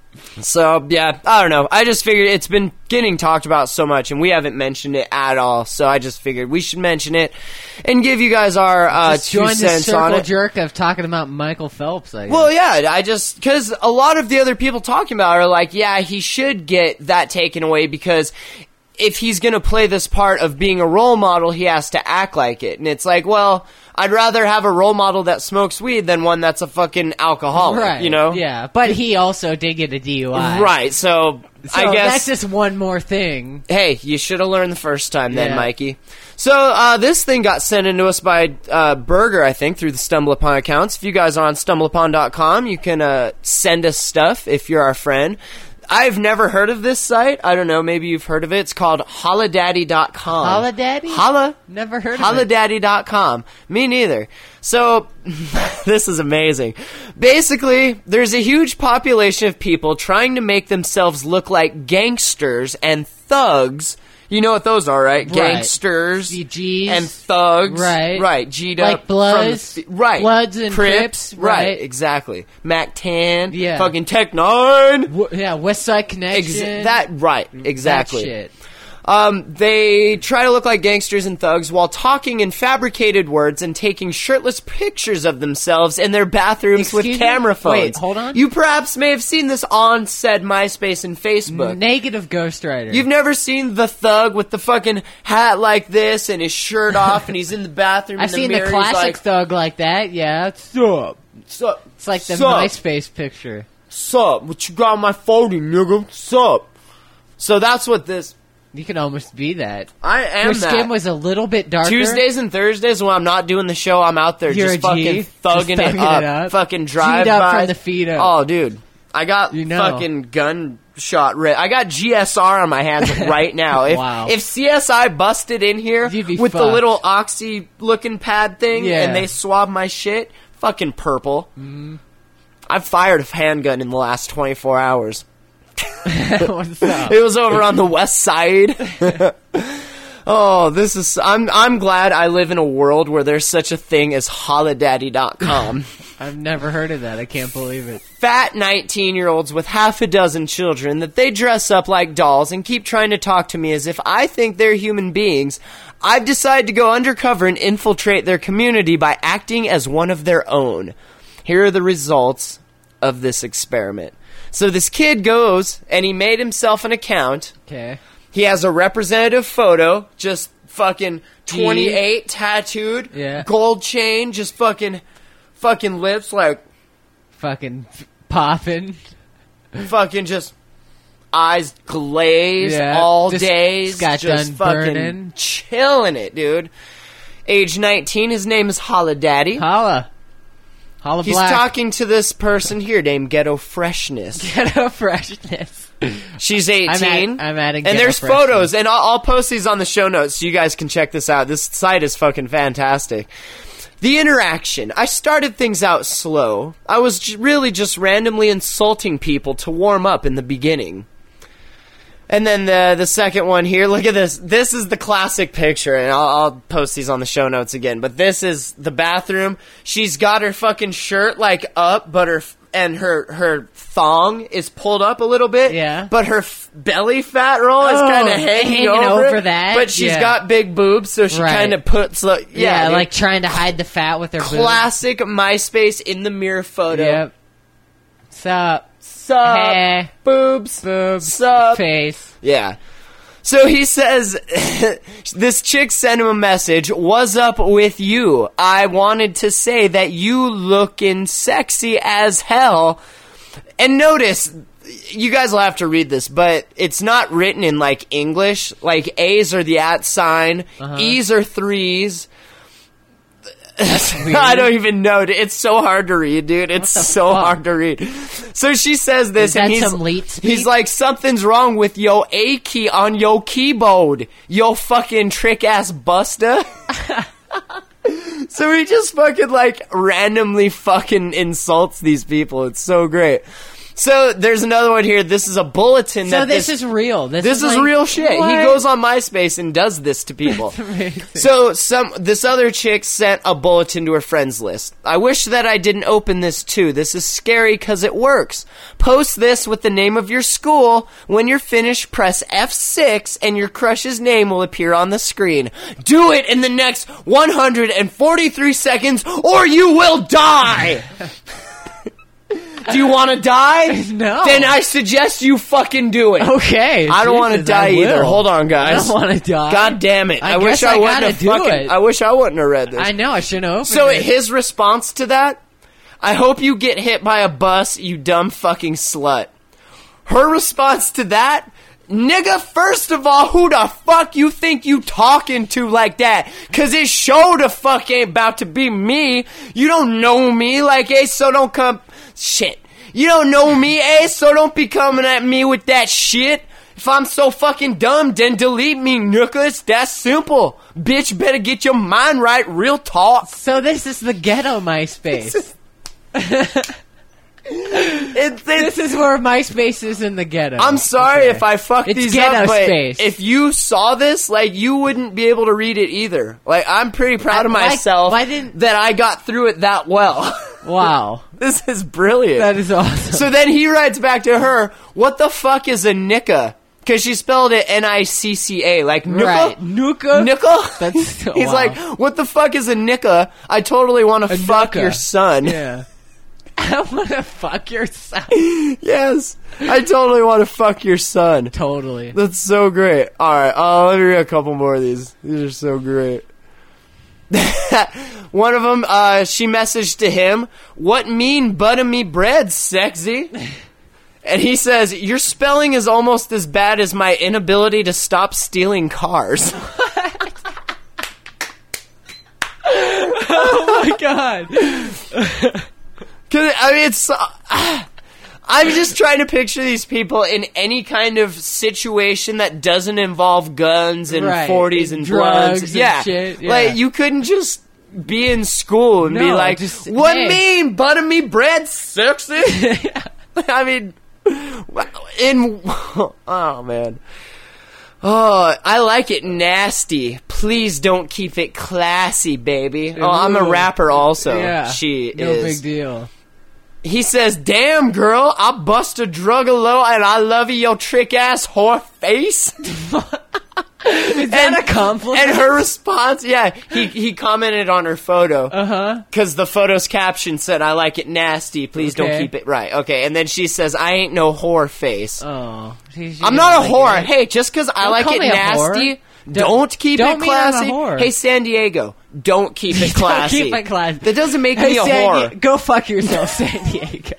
So, yeah, I don't know. I just figured it's been getting talked about so much, and we haven't mentioned it at all. So I just figured we should mention it and give you guys our uh, Just two join the cents on circle it. jerk of talking about Michael Phelps. I guess. Well, yeah, I just because a lot of the other people talking about it are like, yeah, he should get that taken away because if he's going to play this part of being a role model, he has to act like it. And it's like, well, I'd rather have a role model that smokes weed than one that's a fucking alcoholic, right? you know? Yeah, but he also did get a D U I, Right, so, So I guess... that's just one more thing. Hey, you should have learned the first time then, Yeah. Mikey. So, uh, this thing got sent into us by uh, Burger, I think, through the Stumble Upon accounts. If you guys are on stumble upon dot com, you can uh, send us stuff if you're our friend. I've never heard of this site. I don't know, maybe you've heard of it. It's called holladaddy dot com. Holladaddy? Holla. Never heard of it. holladaddy dot com. Me neither. So, this is amazing. Basically, there's a huge population of people trying to make themselves look like gangsters and thugs. You know what those are, right? Right. Gangsters The Gs. and thugs. Right. Right. G'd Like up. Bloods, From the, right. Bloods and Crips, Right. right. Exactly. Mac ten. Yeah. Fucking Tech nine. W- yeah, West Side Connection. Ex- that, right. Exactly. That shit. Um, they try to look like gangsters and thugs while talking in fabricated words and taking shirtless pictures of themselves in their bathrooms Excuse with me? camera phones. Wait, hold on. You perhaps may have seen this on said MySpace and Facebook. Negative Ghostwriter. You've never seen the thug with the fucking hat like this and his shirt off and he's in the bathroom I've in the seen mirror. the He's classic like, thug like that. Yeah, it's, sup? Sup? it's like the Sup? MySpace picture. Sup? What you got on my phone, nigga? Sup? So that's what this... You can almost be that. I am Your that. skin was a little bit darker. Tuesdays and Thursdays when I'm not doing the show, I'm out there You're just a fucking G. thugging, Just thugging it, up, it up. fucking drive G'd up by. from the feet up. Oh, dude, I got You know. fucking gunshot. Ri- I got G S R on my hands right now. If, Wow. if C S I busted in here You'd be with the fucked. little oxy looking pad thing Yeah. and they swab my shit, fucking purple. Mm. I've fired a handgun in the last twenty-four hours. What's up? It was over on the west side. Oh, this is... I'm I'm glad I live in a world where there's such a thing as holladaddy dot com. I've never heard of that. I can't believe it. Fat nineteen-year-olds with half a dozen children that they dress up like dolls and keep trying to talk to me as if I think they're human beings. I've decided to go undercover and infiltrate their community by acting as one of their own. Here are the results of this experiment. So this kid goes, and he made himself an account. Okay. He has a representative photo, just fucking twenty-eight tattooed, Yeah. gold chain, just fucking, fucking lips like, Fucking popping. fucking just eyes glazed Yeah, all just day, got just done fucking burning. chilling it, dude. Age nineteen, his name is Holladaddy. Holla. Holla He's Black. talking to this person here named Ghetto Freshness. Ghetto Freshness. She's eighteen. I'm, at, I'm adding and Ghetto there's Freshness. photos, and I'll, I'll post these on the show notes so you guys can check this out. This site is fucking fantastic. The interaction. I started things out slow. I was j- really just randomly insulting people to warm up in the beginning. And then the the second one here, look at this. This is the classic picture, and I'll, I'll post these on the show notes again. But this is the bathroom. She's got her fucking shirt like up, but her f- and her her thong is pulled up a little bit. Yeah. But her f- belly fat roll is Oh, kind of hanging, hanging over, over it. that? But she's Yeah. got big boobs, so she Right. kind of puts like yeah, Yeah, dude. like trying to hide the fat with her boobs. classic MySpace in the mirror photo. Yep. Sup? Sup, Hey. boobs, Boobs. sup. Face. Yeah. So he says, this chick sent him a message, "What's up with you? I wanted to say that you looking sexy as hell." And notice, you guys will have to read this, but it's not written in like English. Like A's are the at sign, Uh-huh. E's are threes. I don't even know. It's so hard to read, dude. It's the so fuck? hard to read. So she says this, Is that and he's, some leet speak? he's like, "Something's wrong with yo A key on yo keyboard, yo fucking trick ass buster." So he just fucking like randomly fucking insults these people. It's so great. So there's another one here. This is a bulletin. So that this, is real. This, This is, is like, real shit. what? He goes on MySpace and does this to people. So some this other chick sent a bulletin to her friends list. I wish that I didn't open this too. This is scary because it works. Post this with the name of your school. When you're finished, press F six and your crush's name will appear on the screen. Do it in the next one hundred forty-three seconds or you will die! Do you want to die? No. Then I suggest you fucking do it. Okay. I don't want to Jesus, die I either. will. Hold on, guys. I don't want to die. God damn it! I, I wish guess I, I wouldn't gotta have do fucking. it. I wish I wouldn't have read this. I know. I shouldn't open so it. his response to that: I hope you get hit by a bus, you dumb fucking slut. Her response to that: nigga, first of all, who the fuck you think you talking to like that? Cause it sure the fuck ain't about to be me. You don't know me like, hey, so don't come. Shit. You don't know me, eh? So don't be coming at me with that shit. If I'm so fucking dumb, then delete me, nigga. It's that simple. Bitch, better get your mind right. Real talk. So this is the ghetto MySpace. It's, it's, This is where MySpace is in the ghetto. I'm sorry Okay. if I fucked It's these ghetto up, but space. if you saw this, like, you wouldn't be able to read it either. Like, I'm pretty proud of I- why- myself why didn't- that I got through it that well. Wow. This is brilliant. That is awesome. So then he writes back to her, what the fuck is a nicka? Because she spelled it N I C C A, like nicka? Right. Nuka? Nicka? That's so- He's wow. like, what the fuck is a nicka? I totally want to A fuck nicka. your son. Yeah. I want to fuck your son. Yes. I totally want to fuck your son. Totally. That's so great. Alright, uh, let me read a couple more of these. These are so great. One of them, uh, she messaged to him, what mean butter me bread, sexy? And he says, your spelling is almost as bad as my inability to stop stealing cars. Oh my god. Cause, I mean, it's... Uh, I'm just trying to picture these people in any kind of situation that doesn't involve guns and Right. forties and Drugs blunts. and Yeah. shit, yeah. Like, you couldn't just be in school and be No, like, just, what hey. mean, butter me bread, sexy? I mean, in... Oh, man. Oh, I like it nasty. Please don't keep it classy, baby. Oh, I'm a Ooh. rapper also. Yeah. She no is. big deal. He says, damn, girl, I bust a drug a low and I love you, your trick-ass whore face. Is that a compliment? And her response, yeah, he he commented on her photo. Uh-huh. Because the photo's caption said, I like it nasty, please don't Okay. keep it right. Okay, and then she says, I ain't no whore face. Oh. She- she I'm didn't not a like whore. it. Hey, just because I Don't like call it me a nasty, whore. don't, Don't- keep don't it mean I'm a classy. whore. Hey, San Diego, don't keep it classy. Don't keep it classy. That doesn't make Hey, me a San whore. Di- go fuck yourself, San Diego.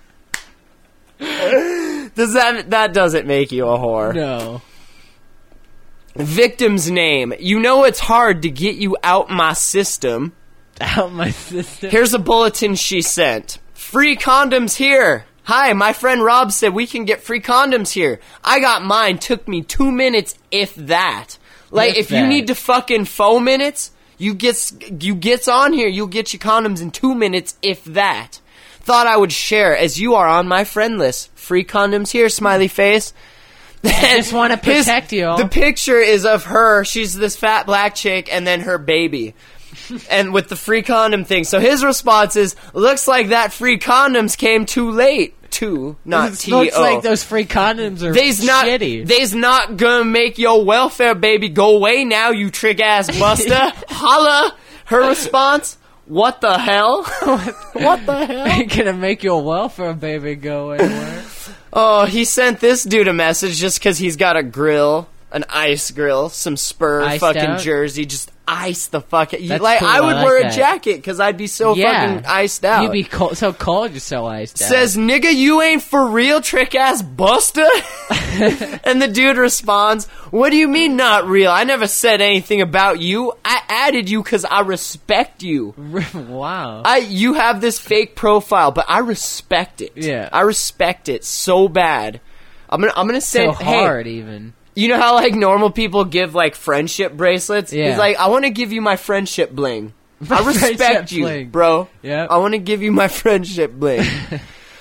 Does that that doesn't make you a whore? No. Victim's name. You know it's hard to get you out my system. Out my system. Here's a bulletin she sent. Free condoms here. Hi, my friend Rob said we can get free condoms here. I got mine. Took me two minutes, if that. Like, If if you that. need to fucking four minutes, you gets you gets on here. You'll get your condoms in two minutes, if that. Thought I would share as you are on my friend list. Free condoms here, smiley face. I just want to protect you. The picture is of her. She's this fat black chick, and then her baby. And with the free condom thing. So his response is, looks like that free condoms came too late. Two, not It T O. looks like those free condoms are They's not, shitty. they's not gonna make your welfare baby go away now, you trick ass buster. Holla! Her response, what the hell? What the hell? Ain't gonna make your welfare baby go anywhere. Oh, he sent this dude a message just because he's got a grill, an ice grill, some Spur Iced fucking out? jersey, just ice the fuck out. That's Like, cool, I I would like wear that. a jacket because I'd be so Yeah. fucking iced out. You'd be cold, so cold, you're so iced out. Says, nigga, you ain't for real, trick ass buster? And the dude responds, what do you mean not real? I never said anything about you. I added you because I respect you. Wow. I You have this fake profile, but I respect it. Yeah. I respect it so bad. I'm gonna, I'm gonna say, so hey, hard, even. you know how like normal people give like friendship bracelets? Yeah. He's like, I want to give you my friendship bling. I friendship respect you, bling. bro. Yep. I want to give you my friendship bling.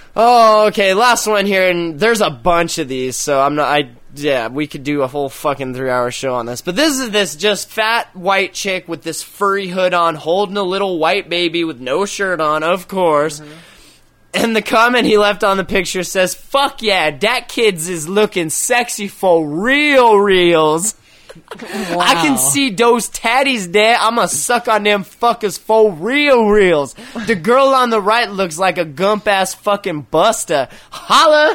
Oh, okay, last one here, and there's a bunch of these, so I'm not, I, yeah, we could do a whole fucking three-hour show on this, but this is this just fat white chick with this furry hood on, holding a little white baby with no shirt on, of course, mm-hmm. And the comment he left on the picture says, "Fuck yeah, that kid's is looking sexy for real reals." Wow. I can see those tatties there. I'ma suck on them fuckers for real reals. The girl on the right looks like a gump ass fucking buster. Holla!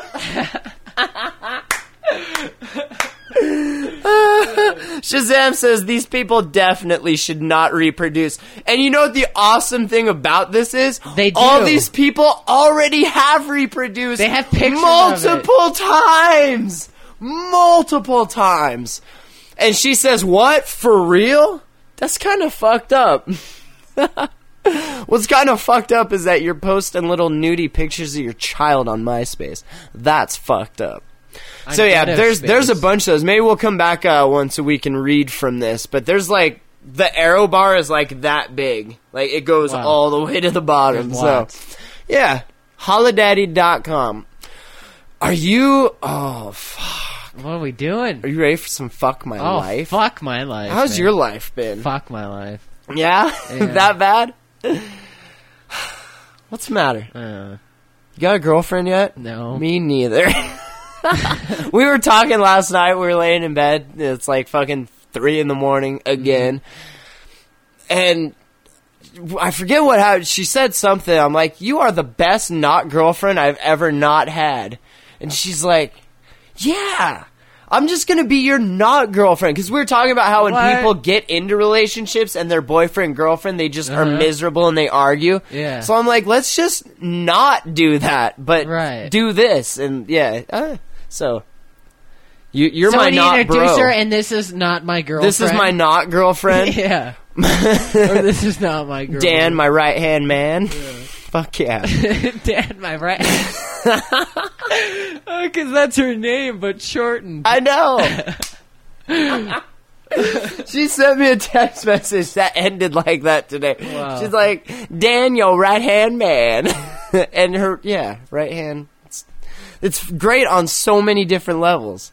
Shazam says these people definitely should not reproduce. And you know what the awesome thing about this is? They do. All these people already have reproduced. They have pictures multiple of it. times. Multiple times. And she says, what? For real? That's kind of fucked up. What's kind of fucked up is that you're posting little nudie pictures of your child on MySpace. That's fucked up. So yeah, there's there's a bunch of those. Maybe we'll come back uh, once so we can read from this. But there's like, the arrow bar is like that big. Like it goes wow. all the way to the bottom. There's so lots. Yeah, holidaddy dot com. Are you, oh fuck. What are we doing? Are you ready for some fuck my oh, life? fuck my life. How's man. your life been? Fuck my life. Yeah? yeah. That bad? What's the matter? Uh, You got a girlfriend yet? No. Me neither. We were talking last night. We were laying in bed. It's like fucking three in the morning again. And I forget what happened. She said something. I'm like, you are the best not girlfriend I've ever not had. And she's like, yeah, I'm just going to be your not girlfriend. Because we were talking about how when What? people get into relationships and their boyfriend, girlfriend, they just Uh-huh. are miserable and they argue. Yeah. So I'm like, let's just not do that, but Right. do this. And yeah, uh, so you, you're so my when you not introduce bro. her, and this is not my girlfriend. This is my not girlfriend. yeah. Or this is not my girlfriend. Dan, my right hand man. Fuck yeah. Dan, my right. Because that's her name, but shortened. I know. She sent me a text message that ended like that today. Wow. She's like, Dan, your right hand man. And her, yeah, right hand. It's, it's great on so many different levels.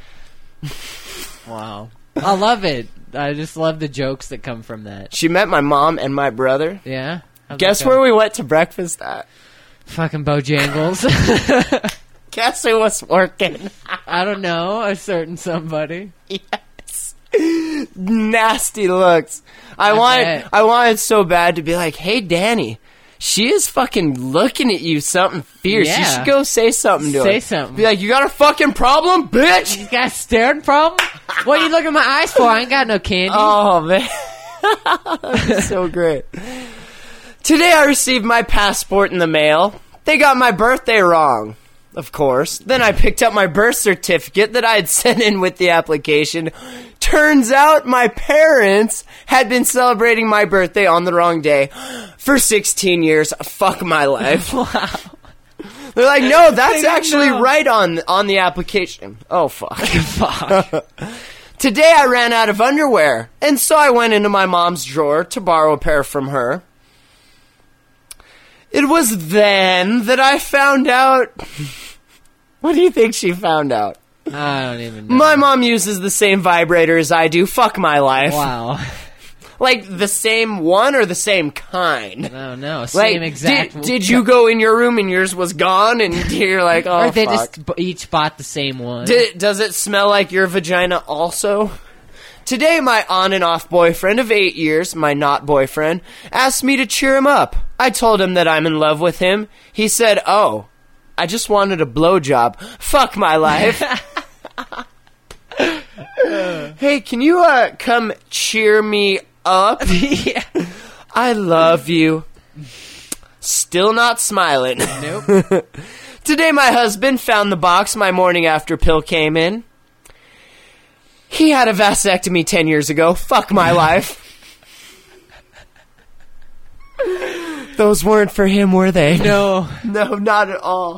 Wow. I love it. I just love the jokes that come from that. She met my mom and my brother. Yeah? How'd Guess that go? where we went to breakfast at? Fucking Bojangles. Guess who was working? I don't know. A certain somebody. Yes. Nasty looks. I, I wanted bet. I wanted so bad to be like, hey, Danny, she is fucking looking at you something fierce. You Yeah. should go say something to her. Say something. Be like, you got a fucking problem, bitch? You got a staring problem? What are you looking at my eyes for? I ain't got no candy. Oh, man. That's so great. Today I received my passport in the mail. They got my birthday wrong, of course. Then I picked up my birth certificate that I had sent in with the application. Turns out my parents had been celebrating my birthday on the wrong day for sixteen years. Fuck my life. Wow. They're like, no, that's didn't actually know. right on on the application. Oh, fuck. Fuck. Today I ran out of underwear, and so I went into my mom's drawer to borrow a pair from her. It was then that I found out... What do you think she found out? I don't even know. My mom uses the same vibrator as I do. Fuck my life. Wow. Like, the same one or the same kind? No, no. Like, Same exact. Did, did you go in your room and yours was gone, and you're like, oh, Or they fuck. just b- each bought the same one. Did, does it smell like your vagina also? Today, my on and off boyfriend of eight years, my not boyfriend, asked me to cheer him up. I told him that I'm in love with him. He said, oh, I just wanted a blowjob. Fuck my life. Hey, can you uh, come cheer me up? Yeah. I love you. Still not smiling. Nope. Today, my husband found the box my morning after pill came in. He had a vasectomy ten years ago. Fuck my life. Those weren't for him, were they? No. No, not at all.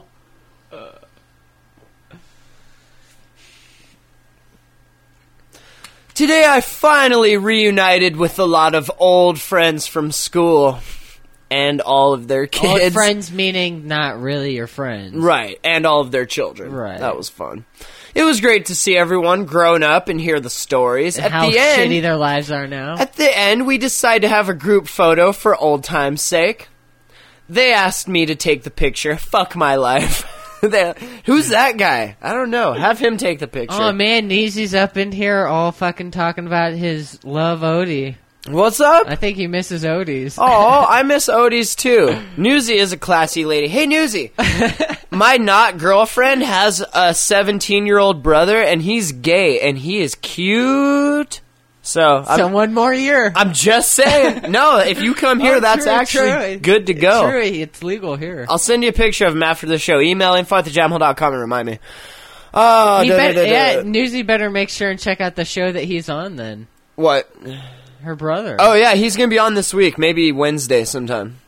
Today I finally reunited with a lot of old friends from school. and all of their Old kids. friends meaning not really your friends. Right, and all of their children. Right. That was fun. It was great to see everyone grown up and hear the stories. And At how the end, shitty their lives are now. At the end, we decided to have a group photo for old time's sake. They asked me to take the picture. Fuck my life. They, who's that guy? I don't know. Have him take the picture. Oh man, Neezy's up in here all fucking talking about his love Odie. What's up? I think he misses Odie's. Oh, I miss Odie's too. Newsy is a classy lady. Hey, Newsy. My not girlfriend has a seventeen-year-old brother, and he's gay, and he is cute. So, So I'm, one more year. I'm just saying. No, if you come here, Oh, that's true, actually true. good to go. True, it's legal here. I'll send you a picture of him after the show. Email info at the jamhole dot com and remind me. Oh, He da, bet- da, da, da. yeah, Newsy better make sure and check out the show that he's on then. What? Her brother. Oh, yeah, he's going to be on this week. Maybe Wednesday sometime.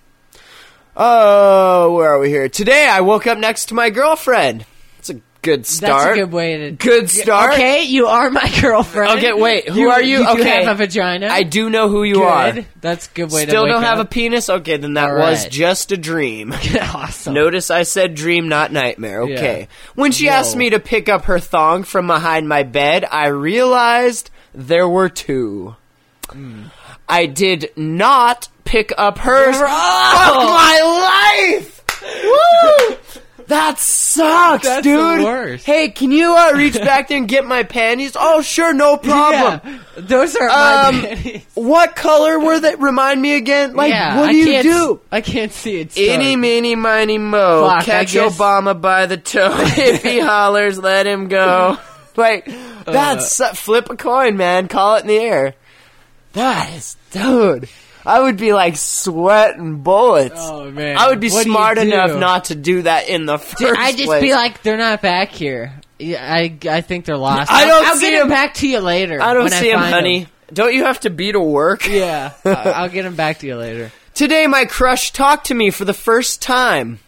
Oh, where are we here? Today, I woke up next to my girlfriend. It's a good start. That's a good way to... Good start. Okay, you are my girlfriend. Okay, wait, who are you? You do Okay. have a vagina. I do know who you Good. are. That's a good way to Still wake don't have a up. penis? Okay, then that All was right. just a dream. Awesome. Notice I said dream, not nightmare. Okay. Yeah. When she Whoa. asked me to pick up her thong from behind my bed, I realized there were two. Mm. I did not pick up hers. There- Fuck my life! Woo! That sucks, That's dude. the worst. Hey, can you uh, reach back there and get my panties? Oh, sure, no problem. Yeah, those are my Um, panties. What color were they? Remind me again. Like, Yeah, what do I you can't do? s- I can't see it. Eeny, meeny, miny, mo. Fuck, I Catch guess- Obama by the toe. If he hollers, let him go. Like, that's uh, flip a coin, man. Call it in the air. That is, dude. I would be like sweating bullets. Oh man, I would be What do you smart do? enough not to do that in the first Dude, I just place. be like, they're not back here. Yeah, I I think they're lost. I I'll- don't I'll see get them him. back to you later. I don't when see him, find honey. Don't you have to be to work? Yeah, I- I'll get them back to you later. Today, my crush talked to me for the first time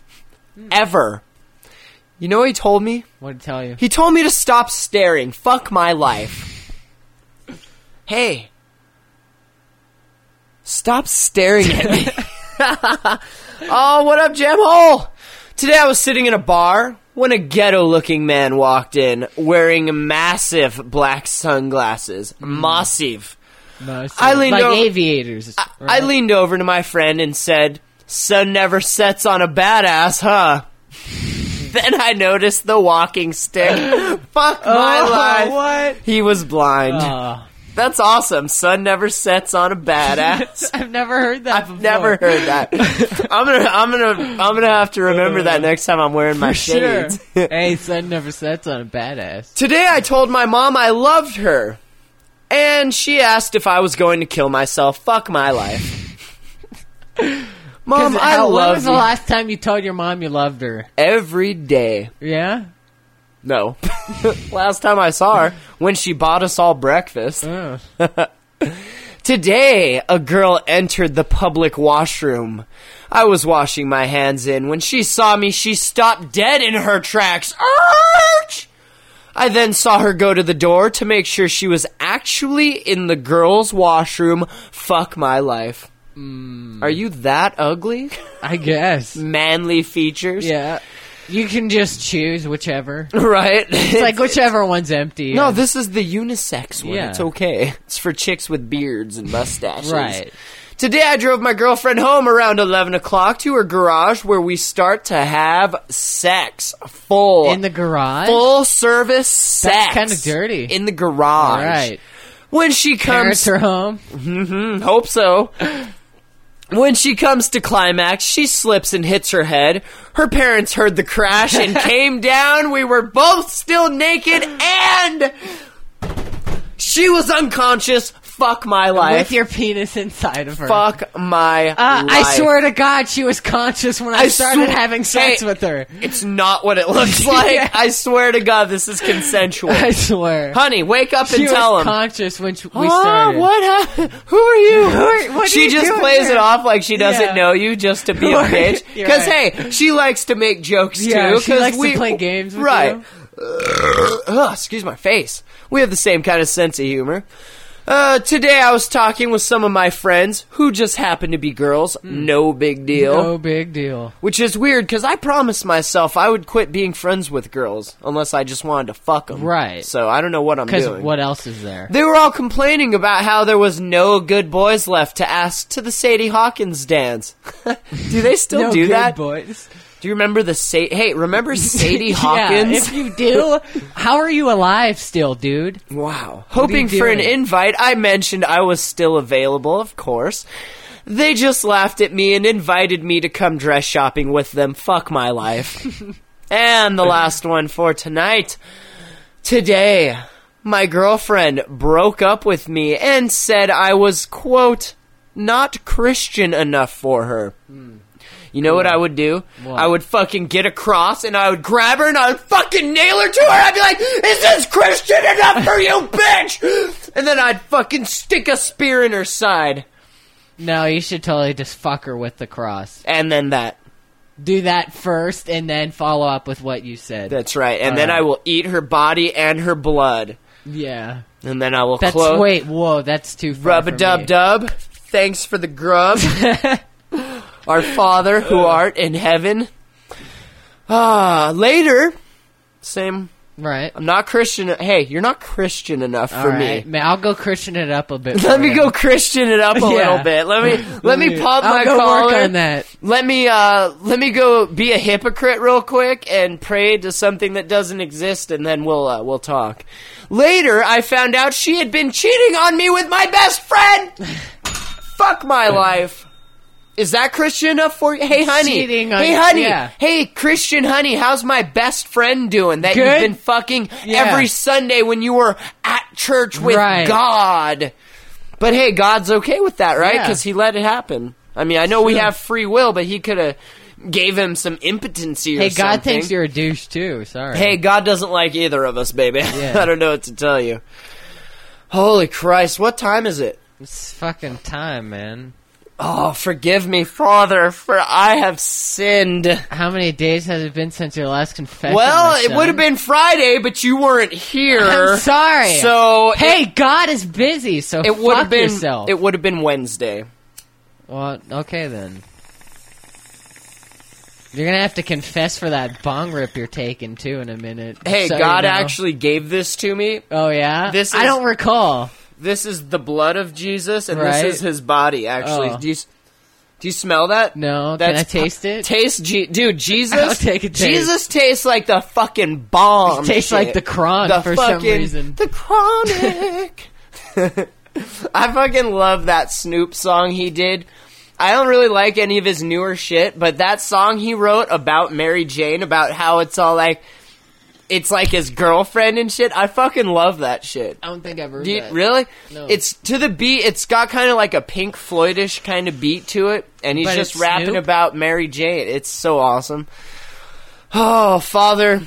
ever. You know what he told me? What to tell you? He told me to stop staring. Fuck my life. Hey. Stop staring at me. Oh, what up, Jamhole? Today I was sitting in a bar when a ghetto-looking man walked in wearing massive black sunglasses. Massive. No, it's I leaned like over- aviators. I right? leaned over to my friend and said, "Sun never sets on a badass, huh?" Then I noticed the walking stick. Fuck my Oh, life. what? He was blind. Uh, That's awesome. Sun never sets on a badass. I've never heard that. I've before. never heard that. I'm gonna, I'm gonna, I'm gonna have to remember that next time I'm wearing my For sure. shades. Hey, sun never sets on a badass. Today I told my mom I loved her, and she asked if I was going to kill myself. Fuck my life. Mom, 'Cause I how- when love was the you last time you told your mom you loved her? every day. Yeah. No. Last time I saw her, when she bought us all breakfast. Oh. Today, a girl entered the public washroom. I was washing my hands in. When she saw me, she stopped dead in her tracks. Arch! I then saw her go to the door to make sure she was actually in the girls' washroom. Fuck my life. Mm. Are you that ugly? I guess. Manly features? Yeah. You can just choose whichever. Right? It's like whichever one's empty. No, and- this is the unisex one. Yeah. It's okay. It's for chicks with beards and mustaches. Right. Today I drove my girlfriend home around eleven o'clock to her garage where we start to have sex. Full. In the garage? Full service sex. That's kinda dirty. In the garage. All right. When she Parents comes... are home. Mm, hope so. When she comes to climax, she slips and hits her head. Her parents heard the crash and came down. We were both still naked and she was unconscious. Fuck my life. With your penis inside of her. Fuck my Uh, life. I swear to God, she was conscious when I, I started sw- having sex Hey, with her. It's not what it looks like. Yeah. I swear to God, this is consensual. I swear. Honey, wake up She and tell was him. conscious when she, we Oh, started. what happened? Who are you? Who are- what are she you just doing plays here? it off like she doesn't Yeah. know you just to be Who a are you? bitch. You're Because, right. hey, she likes to make jokes, Yeah, too. she 'cause likes to we, play games with right. you. Ugh, excuse my face. We have the same kind of sense of humor. Uh, today I was talking with some of my friends who just happen to be girls. Mm. No big deal. No big deal. Which is weird because I promised myself I would quit being friends with girls unless I just wanted to fuck them. Right. So I don't know what I'm doing. Because what else is there? They were all complaining about how there was no good boys left to ask to the Sadie Hawkins dance. Do they still no do good that? boys. Do you remember the Sa- Hey, remember Sadie Hawkins? Yeah, if you do, how are you alive still, dude? Wow. Hoping for an invite, I mentioned I was still available, of course. They just laughed at me and invited me to come dress shopping with them. Fuck my life. And the last one for tonight. Today, my girlfriend broke up with me and said I was, quote, not Christian enough for her. Hmm. You know what I would do? What? I would fucking get a cross and I would grab her and I would fucking nail her to her. I'd be like, is this Christian enough for you, bitch? And then I'd fucking stick a spear in her side. No, you should totally just fuck her with the cross. And then that. Do that first and then follow up with what you said. That's right. And All then right. I will eat her body and her blood. Yeah. And then I will that's, close. Wait, whoa, that's too far. Rub-a-dub-dub. Thanks for the grub. Our Father, who art in heaven. Ah, later, same. Right. I'm not Christian. Hey, you're not Christian enough All for right. me. Man, I'll go Christian it up a bit. Let me you. go Christian it up a Yeah. little bit. Let me let me pop I'll my go collar. work on that. Let me uh let me go be a hypocrite real quick and pray to something that doesn't exist, and then we'll uh, we'll talk. Later, I found out she had been cheating on me with my best friend. Fuck my life. Is that Christian enough for you? Hey, honey. Cheating on- hey, honey. yeah. Hey, Christian honey, how's my best friend doing that Good. you've been fucking Yeah. every Sunday when you were at church with Right. God? But hey, God's okay with that, right? Yeah. Because he let it happen. I mean, I know we have free will, but he could have gave him some impotency or Hey, something. God thinks you're a douche, too. Sorry. Hey, God doesn't like either of us, baby. Yeah. I don't know what to tell you. Holy Christ, what time is it? It's fucking time, man. Oh, forgive me, Father, for I have sinned. How many days has it been since your last confession? Well, my it son? would have been Friday, but you weren't here. I'm sorry. So hey, it, God is busy, so it would have fuck been yourself. it would have been Wednesday. Well, okay then. You're gonna have to confess for that bong rip you're taking too in a minute. Hey, So you God know. actually gave this to me. Oh yeah. This I is- don't recall. This is the blood of Jesus, and Right. this is his body. Actually, Oh. do you do you smell that? No, can That's I taste it? Taste, G- dude. Jesus, I'll take a taste. Jesus tastes like the fucking bomb. It tastes shit. like the Kron The for some fucking- reason. The chronic. I fucking love that Snoop song he did. I don't really like any of his newer shit, but that song he wrote about Mary Jane, about how it's all like, it's like his girlfriend and shit. I fucking love that shit. I don't think I've heard Do you, that. really? No. It's to the beat. It's got kind of like a Pink Floydish kind of beat to it, and he's But just it's rapping Snoop? about Mary Jane. It's so awesome. Oh, Father,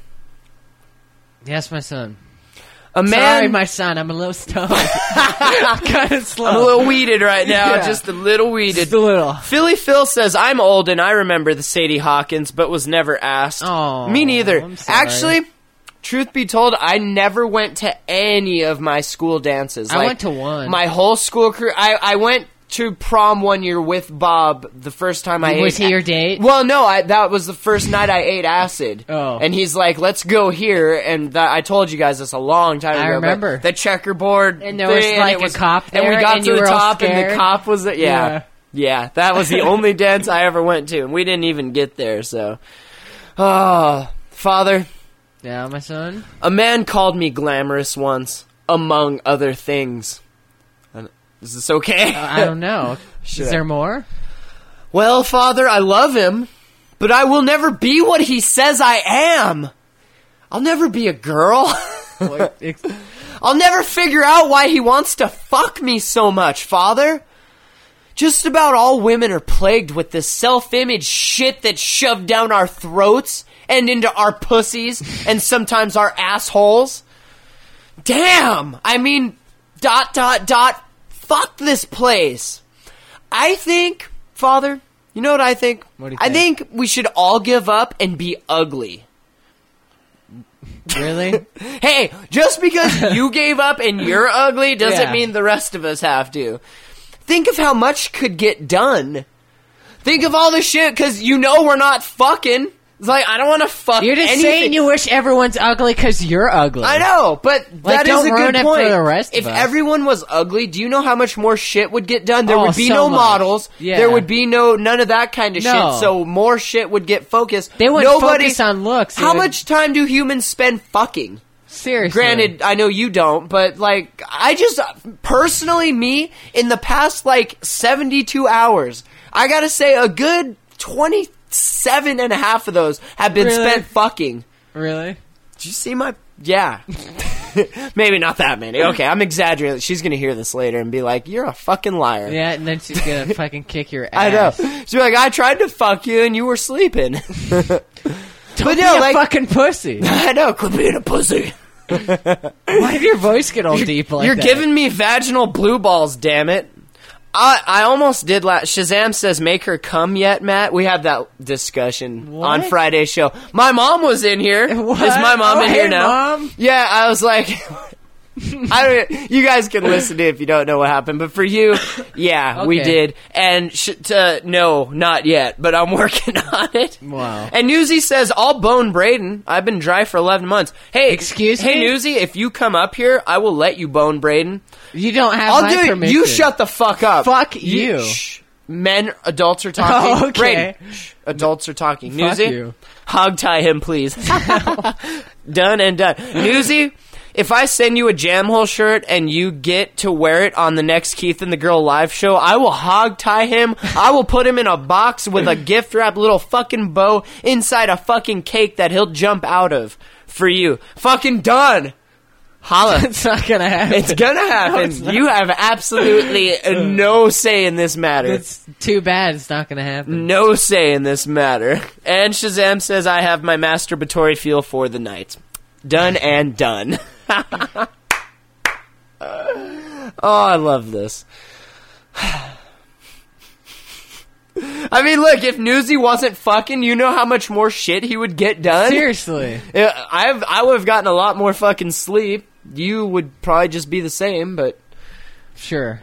Yes, my son. a man. Sorry, my son. I'm a little stoned. kind of slow. I'm a little weeded right now, Yeah. just a little weeded. Just a little. Philly Phil says, I'm old and I remember the Sadie Hawkins, but was never asked. Aw, Me neither. I'm sorry. Actually, truth be told, I never went to any of my school dances. I Like, went to one. My whole school career, I, I went to prom one year with Bob the first time I Was ate. he your date? Well, no, I, that was the first night I ate acid. Oh. And he's like, let's go here. And that, I told you guys this a long time I ago. but remember. The checkerboard. And there was, thing, like, it a was- cop And we there, got and to you the were all top and the scared? cop was there. Yeah. Yeah. Yeah. That was the only dance I ever went to. And we didn't even get there, so. Oh, Father, Yeah, my son. a man called me glamorous once, among other things. Uh, Is this okay? Uh, I don't know. Should Is I- there more? Well, Father, I love him, but I will never be what he says I am. I'll never be a girl. What? Ex- I'll never figure out why he wants to fuck me so much, Father. Just about all women are plagued with this self-image shit that's shoved down our throats and into our pussies and sometimes our assholes. Damn! I mean, dot, dot, dot, fuck this place. I think, Father, you know what I think? What do you I think? think we should all give up and be ugly. Really? Hey, just because you gave up and you're ugly doesn't Yeah. mean the rest of us have to. Think of how much could get done. Think of all the shit, because you know we're not fucking. It's like, I don't want to fuck You're just anything. saying you wish everyone's ugly because you're ugly. I know, but that is don't a ruin good it point. for the rest if of us. everyone was ugly, do you know how much more shit would get done? There Oh, would be so no much. models. Yeah. There would be no none of that kind of No. shit. So more shit would get focused. They wouldn't Nobody, focus on looks. They How would- much time do humans spend fucking? Seriously. Granted, I know you don't, but like, I just personally, me in the past like seventy-two hours, I gotta say a good twenty-seven and a half of those have been Really? spent fucking. Really? Did you see my? Yeah. Maybe not that many. Okay, I'm exaggerating. She's gonna hear this later and be like, "You're a fucking liar." Yeah, and then she's gonna fucking kick your I know. ass. She's like, "I tried to fuck you and you were sleeping." Don't But be no, a like- fucking pussy. I know. Quit being a pussy. Why did your voice get all deep like You're that? giving me vaginal blue balls, damn it. I I almost did last. Shazam says, "Make her come yet, Matt?" We had that discussion What? on Friday's show. My mom was in here. What? Is my mom Oh, in hey, here now? Mom. Yeah, I was like, I don't. You guys can listen to it if you don't know what happened, but for you, yeah, we Okay. did. And sh- to, no, not yet, but I'm working on it. Wow. And Newsy says, "I'll bone Braden. I've been dry for eleven months." Hey, Excuse hey, me? Newsy, if you come up here, I will let you bone Braden. You don't have I'll my do it. permission. You shut the fuck up. Fuck you. Shh. Men, adults are talking. Oh, okay. Braden, shh. Adults are talking. Fuck Newsy, you. hog tie him, please. Done and done. Newsy, if I send you a Jamhole shirt and you get to wear it on the next Keith and the Girl live show, I will hog tie him. I will put him in a box with a gift wrap little fucking bow inside a fucking cake that he'll jump out of for you. Fucking done. Holla. It's not gonna happen. It's gonna happen. it's not. You have absolutely no say in this matter. It's too bad. It's not gonna happen. No say in this matter. And Shazam says, "I have my masturbatory feel for the night." Done and done. Oh, I love this. I mean, look, if Newsy wasn't fucking, you know how much more shit he would get done? Seriously. Yeah, I've I would have gotten a lot more fucking sleep. You would probably just be the same, but Sure.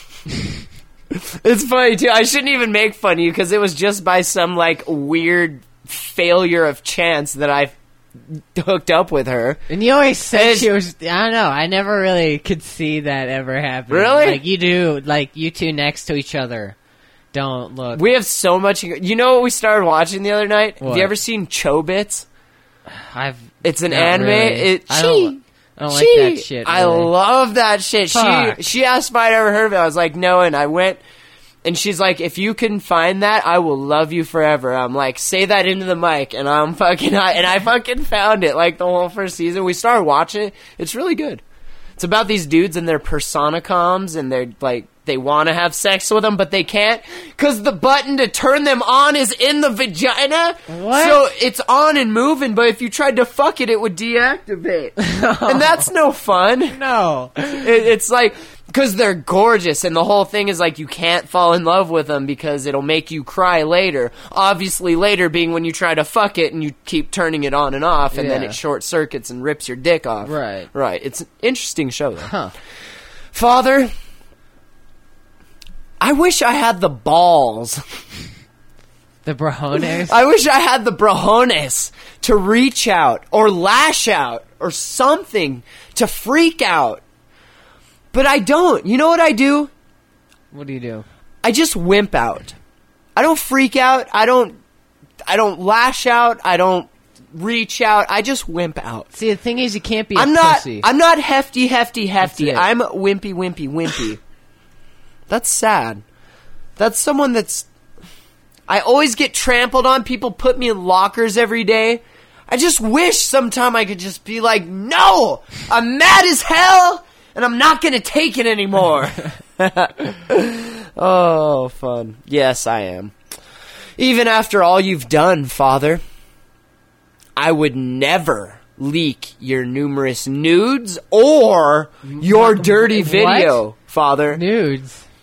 it's funny too. I shouldn't even make fun of you because it was just by some like weird failure of chance that I hooked up with her. And you always said It's- she was. I don't know. I never really could see that ever happen. Really? Like you do. Like you two next to each other. Don't look. We have so much. You know what we started watching the other night? Have What? you ever seen Chobits? I've. It's an Not anime. really. It, I she, don't- I don't like she- that shit, I really. love that shit. Fuck. She she asked if I'd ever heard of it. I was like, no, and I went, and she's like, if you can find that, I will love you forever. I'm like, say that into the mic, and I'm fucking, I, and I fucking found it. Like the whole first season, we started watching it. It's really good. It's about these dudes and their personicoms, and they're like, they want to have sex with them, but they can't because the button to turn them on is in the vagina. What? So it's on and moving, but if you tried to fuck it, it would deactivate. And that's no fun. No. It, it's like, because they're gorgeous, and the whole thing is like you can't fall in love with them because it'll make you cry later. Obviously, later being when you try to fuck it and you keep turning it on and off, and then Yeah. it short circuits and rips your dick off. Right. Right. It's an interesting show, though. Huh. Father, I wish I had the balls. The brajones. I wish I had the brajones to reach out or lash out or something to freak out. But I don't. You know what I do? What do you do? I just wimp out. I don't freak out. I don't I don't lash out. I don't reach out. I just wimp out. See, the thing is, you can't be. A I'm not pussy. I'm not hefty hefty hefty. That's it. I'm wimpy wimpy wimpy. That's sad. That's someone that's I always get trampled on. People put me in lockers every day. I just wish sometime I could just be like, "No! I'm mad as hell and I'm not going to take it anymore." Oh, fun. Yes, I am. Even after all you've done, Father, I would never leak your numerous nudes or your dirty video, Father. Nudes.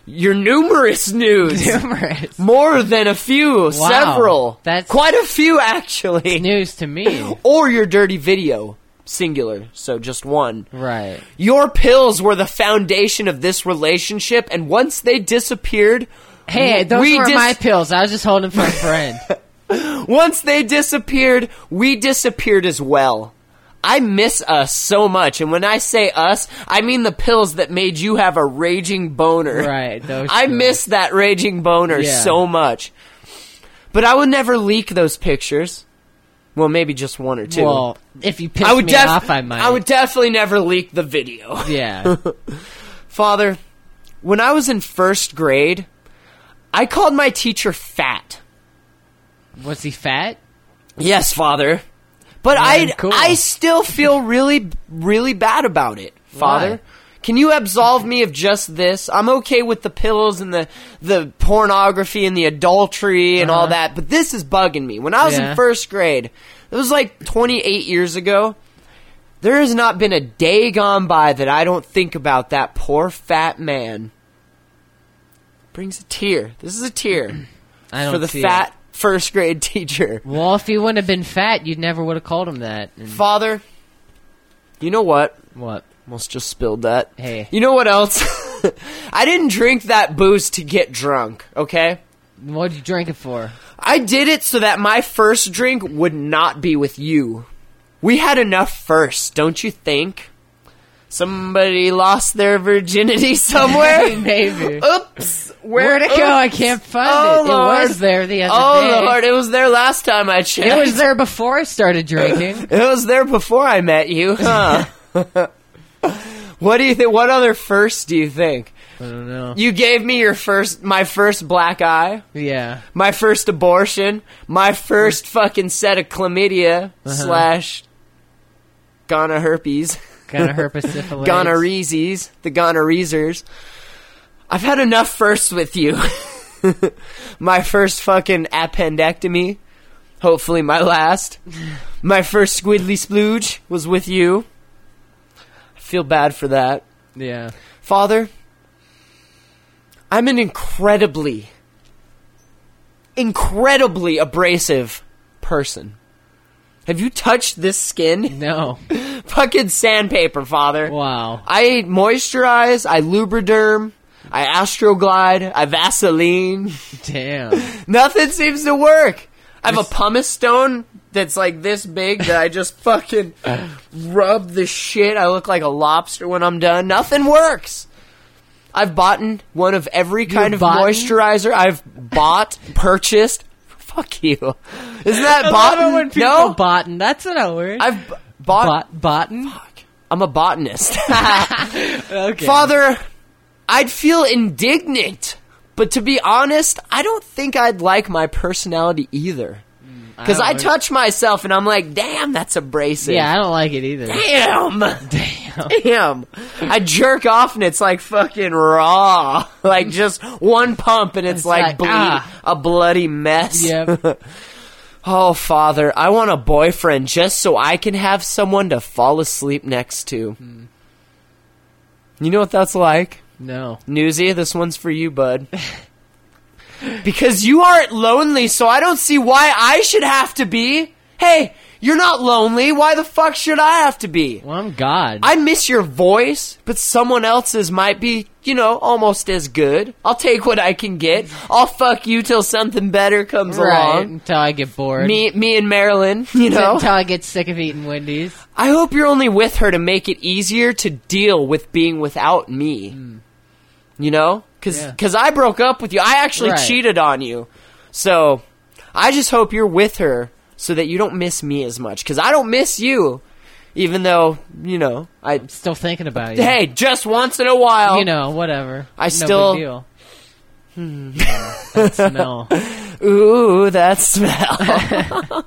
Your numerous nudes. Numerous. More than a few. Several. That's- Quite a few, actually. News to me. Or your dirty video. Singular. So just one. Right. Your pills were the foundation of this relationship, and once they disappeared... Hey, those we were dis- my pills. I was just holding for a friend. Once they disappeared, we disappeared as well. I miss us so much, and when I say us, I mean the pills that made you have a raging boner. Right, those I pills. miss that raging boner Yeah. so much. But I would never leak those pictures. Well, maybe just one or two. Well, if you piss I would me def- off, I might. I would definitely never leak the video. Yeah. Father, when I was in first grade, I called my teacher fat. Was he fat? Yes, Father. But Yeah, I cool. I still feel really, really bad about it, Father. Why? Can you absolve me of just this? I'm okay with the pills and the, the pornography and the adultery and all Uh-huh. that, but this is bugging me. When I was Yeah. in first grade, it was like twenty-eight years ago, there has not been a day gone by that I don't think about that poor fat man. Brings a tear. This is a tear I don't for the see fat it. first grade teacher. Well, if he wouldn't have been fat, you never would have called him that. And Father, you know what? what? Almost just spilled that. Hey. You know what else? I didn't drink that booze to get drunk, okay? What'd you drink it for? I did it so that my first drink would not be with you. We had enough first, don't you think? Somebody lost their virginity somewhere? Maybe. Oops. Where'd it go? I can't find Oh, it. Lord. It was there the other Oh, day. Lord, it was there last time I checked. It was there before I started drinking. It was there before I met you, huh? What do you think? What other first do you think? I don't know. You gave me your first, my first black eye, Yeah. my first abortion, my first fucking set of chlamydia Uh-huh. slash gonorrhea herpes, Gotta herpes gonorrhees, the gonorrheesers. I've had enough firsts with you. My first fucking appendectomy, hopefully my last. My first squiddly splooge was with you. I feel bad for that. Yeah. Father, I'm an incredibly, incredibly abrasive person. Have you touched this skin? No. Fucking sandpaper, Father. Wow. I moisturize, I Lubriderm, I Astroglide, I Vaseline. Damn. Nothing seems to work. I have a pumice stone that's like this big that I just fucking rub the shit. I look like a lobster when I'm done. Nothing works. I've bought one of every kind of boughten? moisturizer. I've bought, purchased. Fuck you. Isn't that I love boughten? it when people No, botan. That's not a word. I've b- bought. Bot botan. Fuck. I'm a botanist. Okay. Father, I'd feel indignant, but to be honest, I don't think I'd like my personality either. Because I, don't- touch myself and I'm like, damn, that's abrasive. Yeah, I don't like it either. Damn. Damn. Damn. I jerk off and it's like fucking raw. Like just one pump and it's, It's like, like, bleed, ah. a bloody mess. Yep. Oh, Father, I want a boyfriend just so I can have someone to fall asleep next to. Hmm. You know what that's like? No. Newsy, this one's for you, bud. Because you aren't lonely, so I don't see why I should have to be. Hey, you're not lonely. Why the fuck should I have to be? Well, I'm God. I miss your voice, but someone else's might be, you know, almost as good. I'll take what I can get. I'll fuck you till something better comes right. along. Until I get bored. Me, me and Marilyn, you know. Until I get sick of eating Wendy's. I hope you're only with her to make it easier to deal with being without me. You know? Because Yeah. cause I broke up with you. I actually Right. cheated on you. So, I just hope you're with her so that you don't miss me as much. Because I don't miss you. Even though, you know, I... Still thinking about you. Hey, just once in a while. You know, whatever. I no still- Big deal. Hmm. That smell. Ooh, that smell.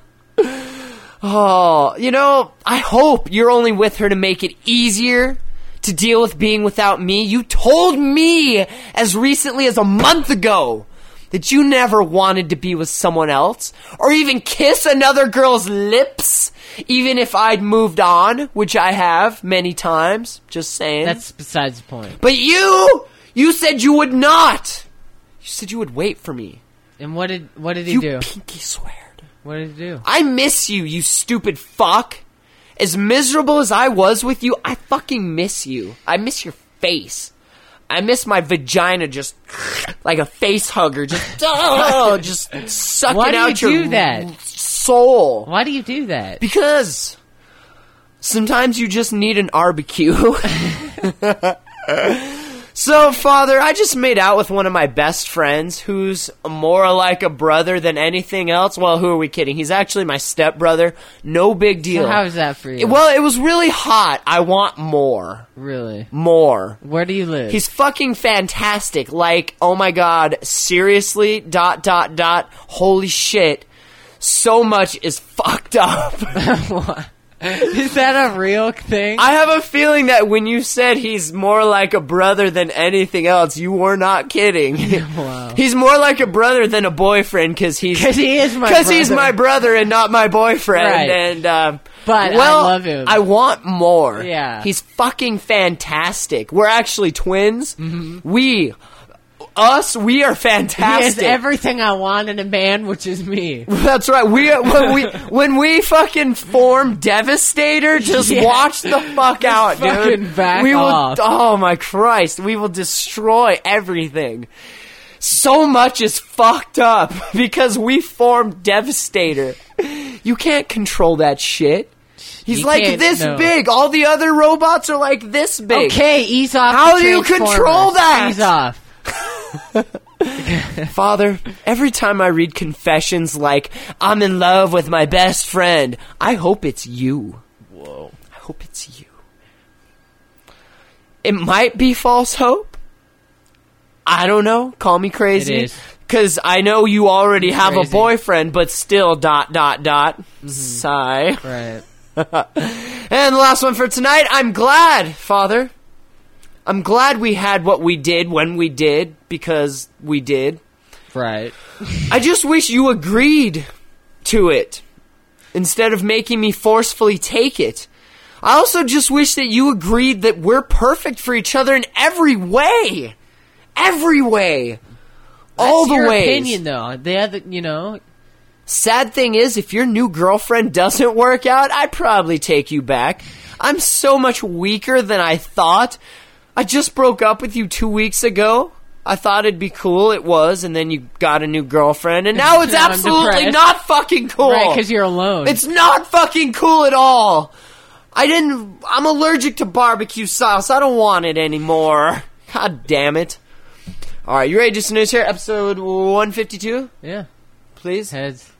Oh, you know, I hope you're only with her to make it easier to deal with being without me. You told me as recently as a month ago that you never wanted to be with someone else or even kiss another girl's lips, even if I'd moved on, which I have many times. Just saying. That's besides the point. But you, You said you would not. You said you would wait for me. And what did what did he You do? pinky sweared. What did he do? I miss you, you stupid fuck. As miserable as I was with you, I fucking miss you. I miss your face. I miss my vagina just like a face hugger, just oh, just sucking Why do you out your do that? soul. Why do you do that? Because sometimes you just need an barbecue. So, Father, I just made out with one of my best friends who's more like a brother than anything else. Well, who are we kidding? He's actually my stepbrother. No big deal. So how is that for you? Well, it was really hot. I want more. Really? More. Where do you live? He's fucking fantastic. Like, oh my god, seriously? Dot, dot, dot. Holy shit. So much is fucked up. What? Is that a real thing? I have a feeling that when you said he's more like a brother than anything else, you were not kidding. Wow. He's more like a brother than a boyfriend because he's Because he is my because brother. he's my brother and not my boyfriend. Right. And um, But I well, love him. I want more. Yeah. He's fucking fantastic. We're actually twins. Mm-hmm. We. Us, we are He fantastic. has everything I want in a man, which is me. That's right. We when we when we fucking form Devastator, just Yeah. watch the fuck out, dude. fucking back we will. off. Oh my Christ, we will destroy everything. So much is fucked up because we formed Devastator. You can't control that shit. He's You like can't, this no. big. All the other robots are like this big. Okay, ease off. How the do you Transformers. control that? Ease off. Father, every time I read confessions like, I'm in love with my best friend, I hope it's you. Whoa. I hope it's you. It might be false hope. I don't know. Call me crazy. It is. Because I know you already have Crazy. a boyfriend, but still dot, dot, dot. Sigh. Right. And the last one for tonight, I'm glad, Father. I'm glad we had what we did when we did, because we did. Right. I just wish you agreed to it, instead of making me forcefully take it. I also just wish that you agreed that we're perfect for each other in every way. Every way. All That's the your ways. opinion, though. The other, you know. Sad thing is, if your new girlfriend doesn't work out, I'd probably take you back. I'm so much weaker than I thought. I just broke up with you two weeks ago. I thought it'd be cool. It was, and then you got a new girlfriend, and now it's Now I'm absolutely depressed. not fucking cool. Right, because you're alone. It's not fucking cool at all. I didn't... I'm allergic to barbecue sauce. I don't want it anymore. God damn it. Alright, you ready to do some news here? Episode one fifty-two? Yeah. Please? Heads.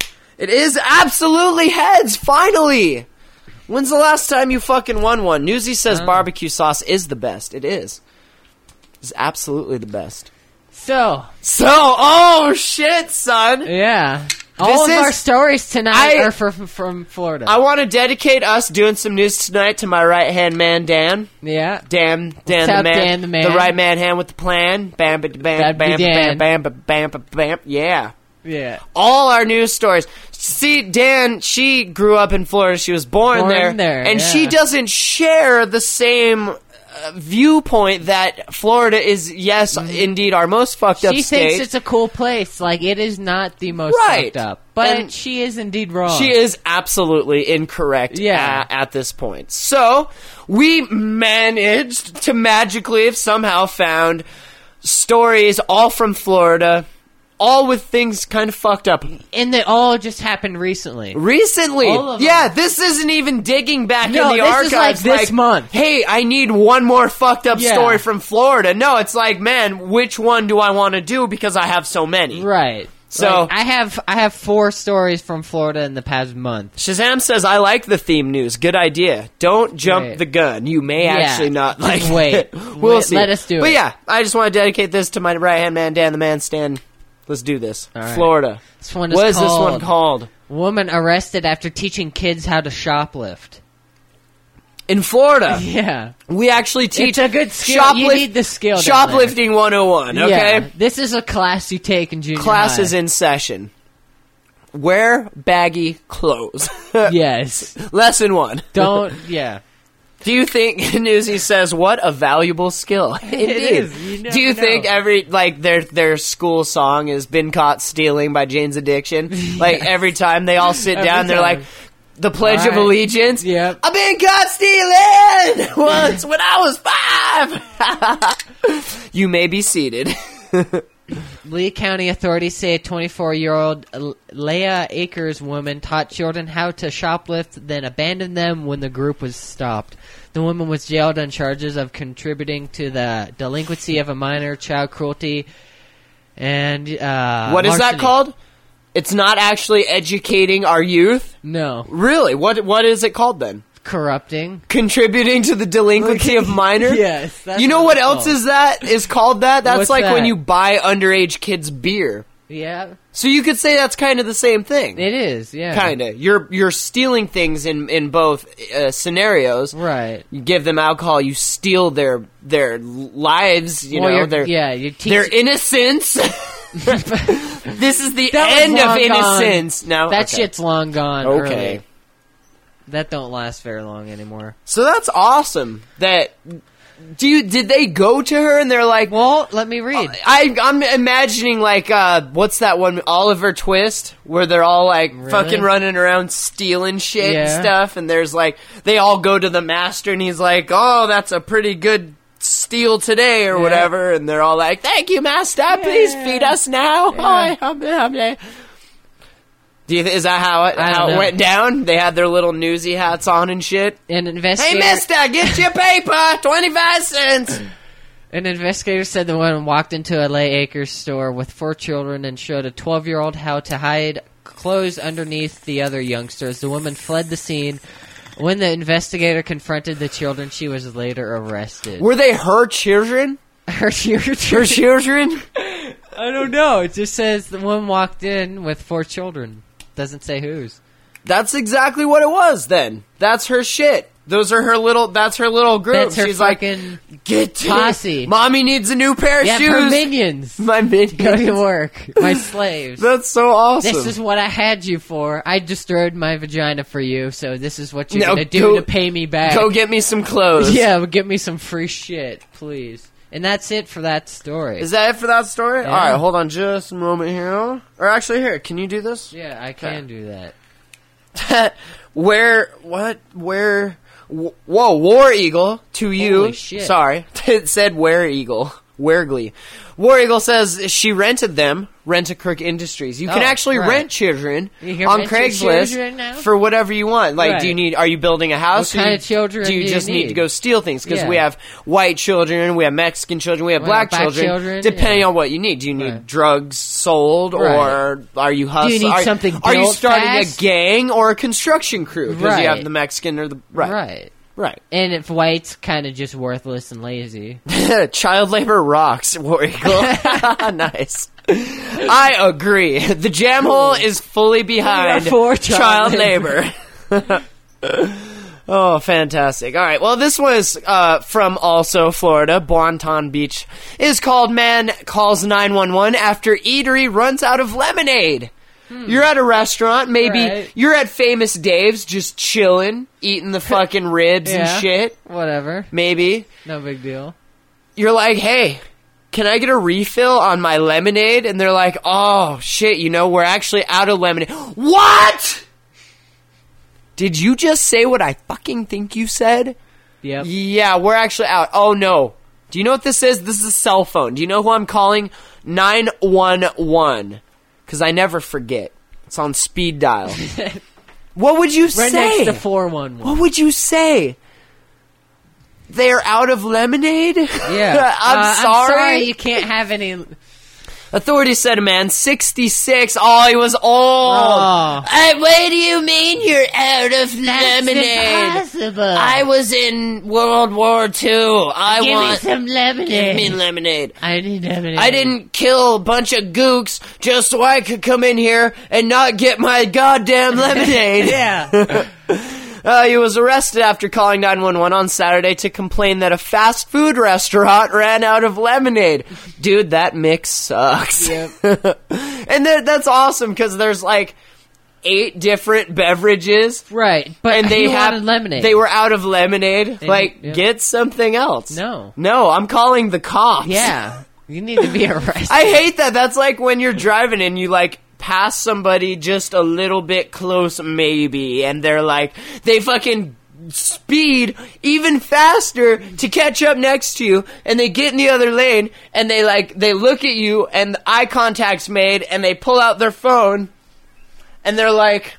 It is absolutely heads, finally! When's the last time you fucking won one? Newsy says Um, barbecue sauce is the best. It is. It's absolutely the best. So, So, oh shit, son! yeah. All This of is- our stories tonight I- are for, from Florida. I want to dedicate us doing some news tonight to my right-hand man, Dan. yeah. Dan, Dan What's the up, man, Dan the man? the right man hand with the plan. Bam, bam, bam, That'd be bam, Dan. bam, bam, bam, bam, bam. Yeah. Yeah. All our news stories. See, Dan, she grew up in Florida. She was born, Born there, there, and yeah. she doesn't share the same uh, viewpoint that Florida is. Yes, indeed, our most fucked up She state. thinks it's a cool place. Like, it is not the most Right. fucked up. But And she is indeed wrong. She is absolutely incorrect Yeah. at, at this point. So, we managed to magically have somehow found stories all from Florida, all with things kind of fucked up. And they all just happened recently. Recently. All of Yeah, this isn't even digging back No, in the this archives. is like this month. Hey, I need one more fucked up Yeah. story from Florida. No, it's like, man, which one do I want to do because I have so many? Right. So- Like, I have I have four stories from Florida in the past month. Shazam says, I like the theme news. Good idea. Don't jump Right. the gun. You may Yeah. actually not like Just wait. it. We'll Wait, see. let us do but it. yeah, I just want to dedicate this to my right-hand man, Dan the Man Stand. Let's do this. All right. Florida. This one is What is this called one called? Woman arrested after teaching kids how to shoplift. In Florida. Yeah. We actually teach It's a good skill. You need the skill down Shoplifting one oh one, okay? Yeah. This is a class you take in junior Class high. is in session. Wear baggy clothes. Yes. Lesson one. Don't, yeah. Do you think, Newsy says, what a valuable skill. Indeed. is. You never Do you know. think every, like, their their school song has been caught stealing by Jane's Addiction? Like, every time they all sit Every down, they're time. like, the Pledge All of right. Allegiance? Yep. I've been caught stealing once when I was five. You may be seated. Lee County authorities say a twenty-four-year-old Leah Akers woman taught children how to shoplift, then abandoned them when the group was stopped. The woman was jailed on charges of contributing to the delinquency of a minor, child cruelty, and uh, What is that larceny. called? It's not actually educating our youth? No, Really? What What is it called then? corrupting. Contributing to the delinquency of minor? Yes, that's You know what what it's else called. is that is called that? That's What's like when that? you buy underage kids beer. Yeah, So you could say that's kind of the same thing. it is. Yeah, Kind of. You're you're stealing things in in both uh, scenarios. right. You give them alcohol, you steal their their lives, you Well, know, you're- their yeah, you teach their innocence. This is the That was end of long gone. innocence. No. that Okay. shit's long gone. Okay. early. That don't last very long anymore. So that's awesome. That do you did they go to her and they're like, Well, let me read. I, I'm imagining like uh, what's that one, Oliver Twist, where they're all like Really? fucking running around stealing shit Yeah. and stuff, and there's like they all go to the master and he's like, oh, that's a pretty good steal today or Yeah. whatever, and they're all like, thank you, master, please feed us now. Hi, hum, hum, hum. Do you th- is that how it I don't how it know. went down? They had their little newsy hats on and shit. An Hey, investigator, mister, get your paper, twenty-five cents. an investigator said the woman walked into a Lay Acres store with four children and showed a twelve-year-old how to hide clothes underneath the other youngsters. The woman fled the scene. When the investigator confronted the children, she was later arrested. Were they her children? Her children? Her children? I don't know. It just says the woman walked in with four children. Doesn't say whose. That's exactly what it was then. That's her shit. Those are her little, that's her little group. That's her She's like, fucking get to posse. Mommy needs a new pair of Yeah, shoes. her minions. My Go to minions. work. My slaves. That's so awesome. This is what I had you for. I destroyed my vagina for you, so this is what you're Now gonna do go- to pay me back. Go get me some clothes. Yeah, but give me some free shit, please. And that's it for that story. Is that it for that story? Yeah. Alright, hold on just a moment here. Or actually, here, can you do this? yeah, I can do that. Where, what, where, wh- whoa, War Eagle, to you. Holy shit. Sorry. It said Where Eagle. Wergly. War Eagle says she rented them, Rent-A-Kirk Industries. You can Oh, actually right. rent children You can on rent your Craigslist children now? for whatever you want. Like, do you Right. need, are you building a house? What or kind you- of children do you do you just need? need? to go steal things? Because Yeah. we have white children, we have Mexican children, we have We black, have black children, children, depending yeah. on what you need. Do you need Right. drugs sold, Right. or are you hustling? need are, something Are you built starting fast? a gang or a construction crew? Because Right. you have the Mexican or the right, Right. right. And if white's kind of just worthless and lazy. Child labor rocks, War Eagle. Nice. I agree. The jam hole is fully behind We are for child, child labor. Oh, fantastic. All right. Well, this was uh, from also Florida. Bonton Beach is called Man Calls nine one one After Eatery Runs Out of Lemonade. You're at a restaurant, maybe Right. you're at Famous Dave's just chilling, eating the fucking ribs Yeah. and shit. Whatever. Maybe. No big deal. You're like, hey, can I get a refill on my lemonade? And they're like, oh, shit, you know, we're actually out of lemonade. What? Did you just say what I fucking think you said? Yep. Yeah, we're actually out. Oh, no. Do you know what this is? This is a cell phone. Do you know who I'm calling? nine one one. Because I never forget. It's on speed dial. What would you Right say? next to four one one. What would you say? They're out of lemonade? Yeah. I'm, Uh, sorry. I'm sorry you can't have any. Authorities said a man, sixty-six. Oh, he was old. Oh. Hey, what do you mean you're out of lemonade? impossible. I was in World War Two. I Give me want some lemonade. give me lemonade. I need lemonade. I didn't kill a bunch of gooks just so I could come in here and not get my goddamn lemonade. Yeah. Uh, he was arrested after calling nine one one on Saturday to complain that a fast food restaurant ran out of lemonade. Dude, that mix sucks. Yep. And that, that's awesome because there's like eight different beverages. Right, but And they he have wanted lemonade. They were out of lemonade. like, yeah. get something else. No. No, I'm calling the cops. Yeah, you need to be arrested. I hate that. That's like when you're driving and you like pass somebody just a little bit close, maybe, and they're like, they fucking speed even faster to catch up next to you, and they get in the other lane, and they like, they look at you, and eye contact's made, and they pull out their phone, and they're like,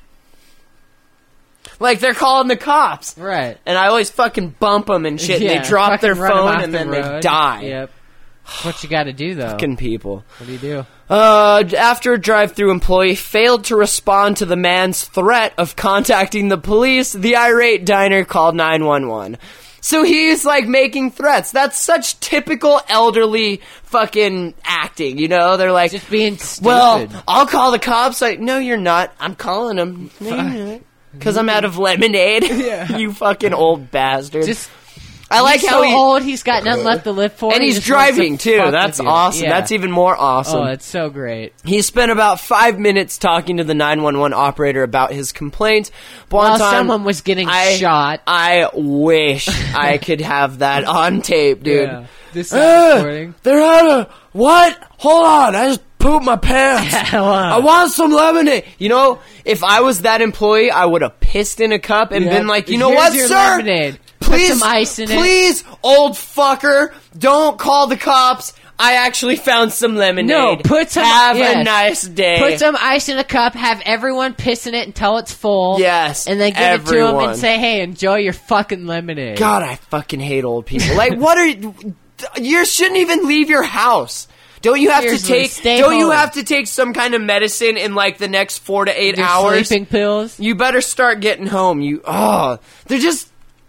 like they're calling the cops. Right. And I always fucking bump them and shit, Yeah, and they drop fucking their run 'em phone, off and the then they road. die. Yep. That's what you got to do, though. Fucking people. What do you do? Uh, after a drive-through employee failed to respond to the man's threat of contacting the police, the irate diner called nine one one. So he's like making threats. That's such typical elderly fucking acting, you know? They're like, Just being stupid. well, I'll call the cops. Like, no, you're not. I'm calling them. No, you're not. Because I'm out of lemonade. Yeah. You fucking old bastard. just I like he's how so he... old, he's got nothing left to live for. And he he's just wants to driving, too. fuck That's with you. awesome. Yeah. That's even more awesome. Oh, it's so great. He spent about five minutes talking to the nine one one operator about his complaints. One While time, someone was getting I, shot. I wish I could have that on tape, dude. Yeah. This Uh, recording. they're out of... What? Hold on, I just pooped my pants. I want some lemonade. You know, if I was that employee, I would have pissed in a cup and Yeah. been like, you know Here's what, your sir? lemonade. Please, Put some ice in it. please, old fucker, don't call the cops. I actually found some lemonade. No, put some- Have yes. a nice day. Put some ice in a cup, have everyone piss in it until it's full. Yes, And then give it to everyone. them and say, hey, enjoy your fucking lemonade. God, I fucking hate old people. Like, what are you? You shouldn't even leave your house. Don't you have Seriously, to take? stay Don't you home. have to take some kind of medicine in like the next four to eight Your hours? sleeping pills. You better start getting home. You oh, they're just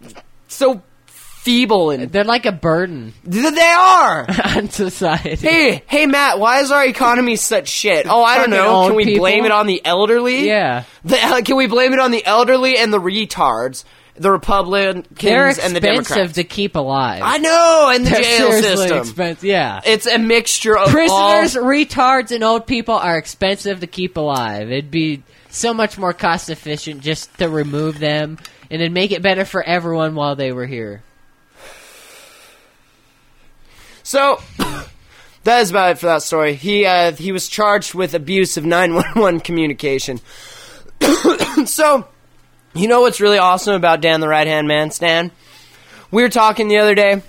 so feeble and They're like a burden they are. on society. Hey, hey, Matt, why is our economy such shit? Oh, I don't Fucking know. old Can we people. blame it on the elderly? Yeah. The, can we blame it on the elderly and the retards, the Republicans They're and the Democrats? expensive to keep alive. I know, and the They're jail seriously system. expensive. Yeah. It's a mixture of Prisoners, all... retards, and old people are expensive to keep alive. It'd be so much more cost efficient just to remove them, and it'd make it better for everyone while they were here. So, that is about it for that story. He uh, he was charged with abuse of nine one one communication. So, you know what's really awesome about Dan the Right Hand Man, Stan? We were talking the other day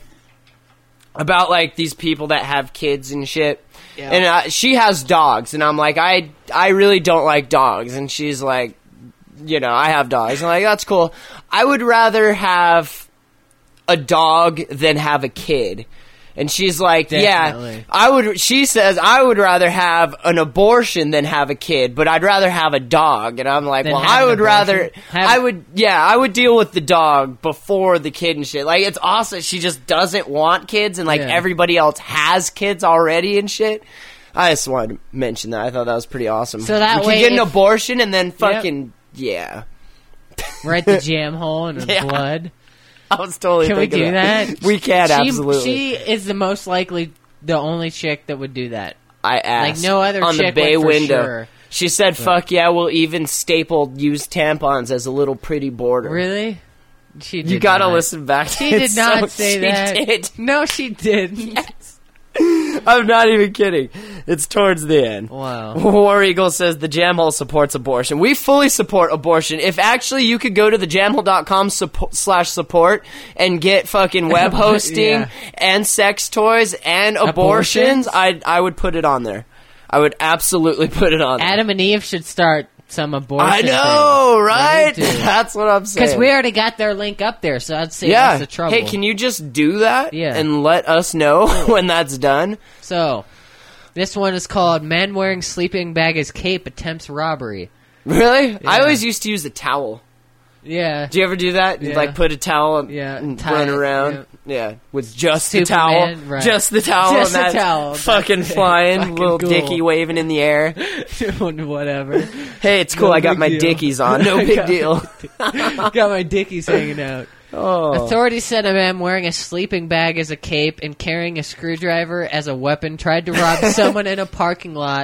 about, like, these people that have kids and shit. Yeah. And uh, she has dogs, and I'm like, I, I really don't like dogs. And she's like, you know, I have dogs. I'm like, that's cool. I would rather have a dog than have a kid. And she's like, Definitely. yeah, I would, she says, I would rather have an abortion than have a kid, but I'd rather have a dog. And I'm like, Than well, have I an would abortion? rather, Have- I would, yeah, I would deal with the dog before the kid and shit. Like, it's awesome. She just doesn't want kids, and like Yeah. everybody else has kids already and shit. I just wanted to mention that. I thought that was pretty awesome. So that we way could get an if- abortion and then fucking, yeah. Right the jam hole in her Yeah. blood. I was totally Can we thinking do that? We can, she, absolutely. She is the most likely, the only chick that would do that. I asked. Like, no other on the chick bay would for window. sure. She said, "Fuck yeah, we'll even staple used tampons as a little pretty border." Really? She did You gotta not. listen back. She It's did not so- say she that. Did. No, she didn't. I'm not even kidding. It's towards the end. Wow. War Eagle says the Jam Hole supports abortion. We fully support abortion. If actually you could go to the jamhole dot com support, slash support and get fucking web hosting Yeah. and sex toys and abortions, Abortions? I I would put it on there. I would absolutely put it on there. Adam and Eve should start some abortion. I know, right? They need to. That's what I'm saying. Because we already got their link up there, so I'd say yeah. that's the trouble. Hey, can you just do that Yeah. and let us know when that's done? So, this one is called Man Wearing Sleeping Bag as Cape Attempts Robbery. Really? I Yeah. always used to use a towel. Yeah. Do you ever do that? You Yeah. like put a towel and, Yeah, and tie run it, around? Yeah, with just the Superman, towel. right. Just the towel. Just and the that towel. Fucking flying, Fucking little cool. dicky waving in the air. Whatever. Hey, it's cool. No I got big my deal. dickies on. No I big got deal. Got my dickies hanging out. Oh. Authorities said a man wearing a sleeping bag as a cape and carrying a screwdriver as a weapon tried to rob someone in a parking lot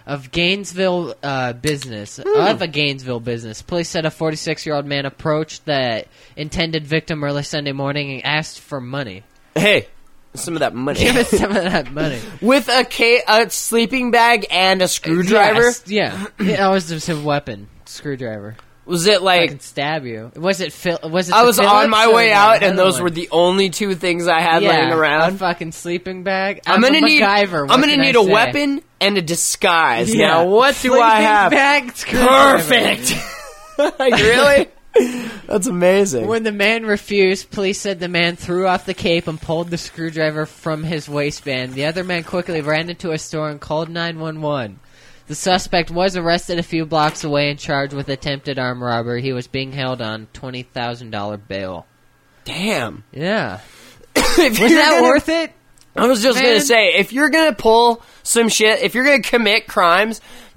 of Gainesville uh, business. Of a Gainesville business. Police said a forty-six-year-old man approached the intended victim early Sunday morning and asked for money. Hey, some of that money. Give us some of that money. With a, ca- a sleeping bag and a screwdriver? Yes, yeah. That was just a weapon. Screwdriver. Was it I like... can stab you. Was it Phil- Was it I the was on Phillips my or way the out, and other those one? were the only two things I had yeah, laying a around. fucking sleeping bag. I'm I'm gonna a need. MacGyver. I'm What gonna can I need a say? weapon and a disguise. Yeah. Now, what do Sleeping I have? Bag, screwdriver. Perfect. Like, really? That's amazing. When the man refused, police said the man threw off the cape and pulled the screwdriver from his waistband. The other man quickly ran into a store and called nine one one. The suspect was arrested a few blocks away and charged with attempted armed robbery. He was being held on twenty thousand dollars bail. Damn. Yeah. If Was you're that gonna- worth it? I was just Man. gonna say, if you're gonna pull some shit, if you're gonna commit crimes,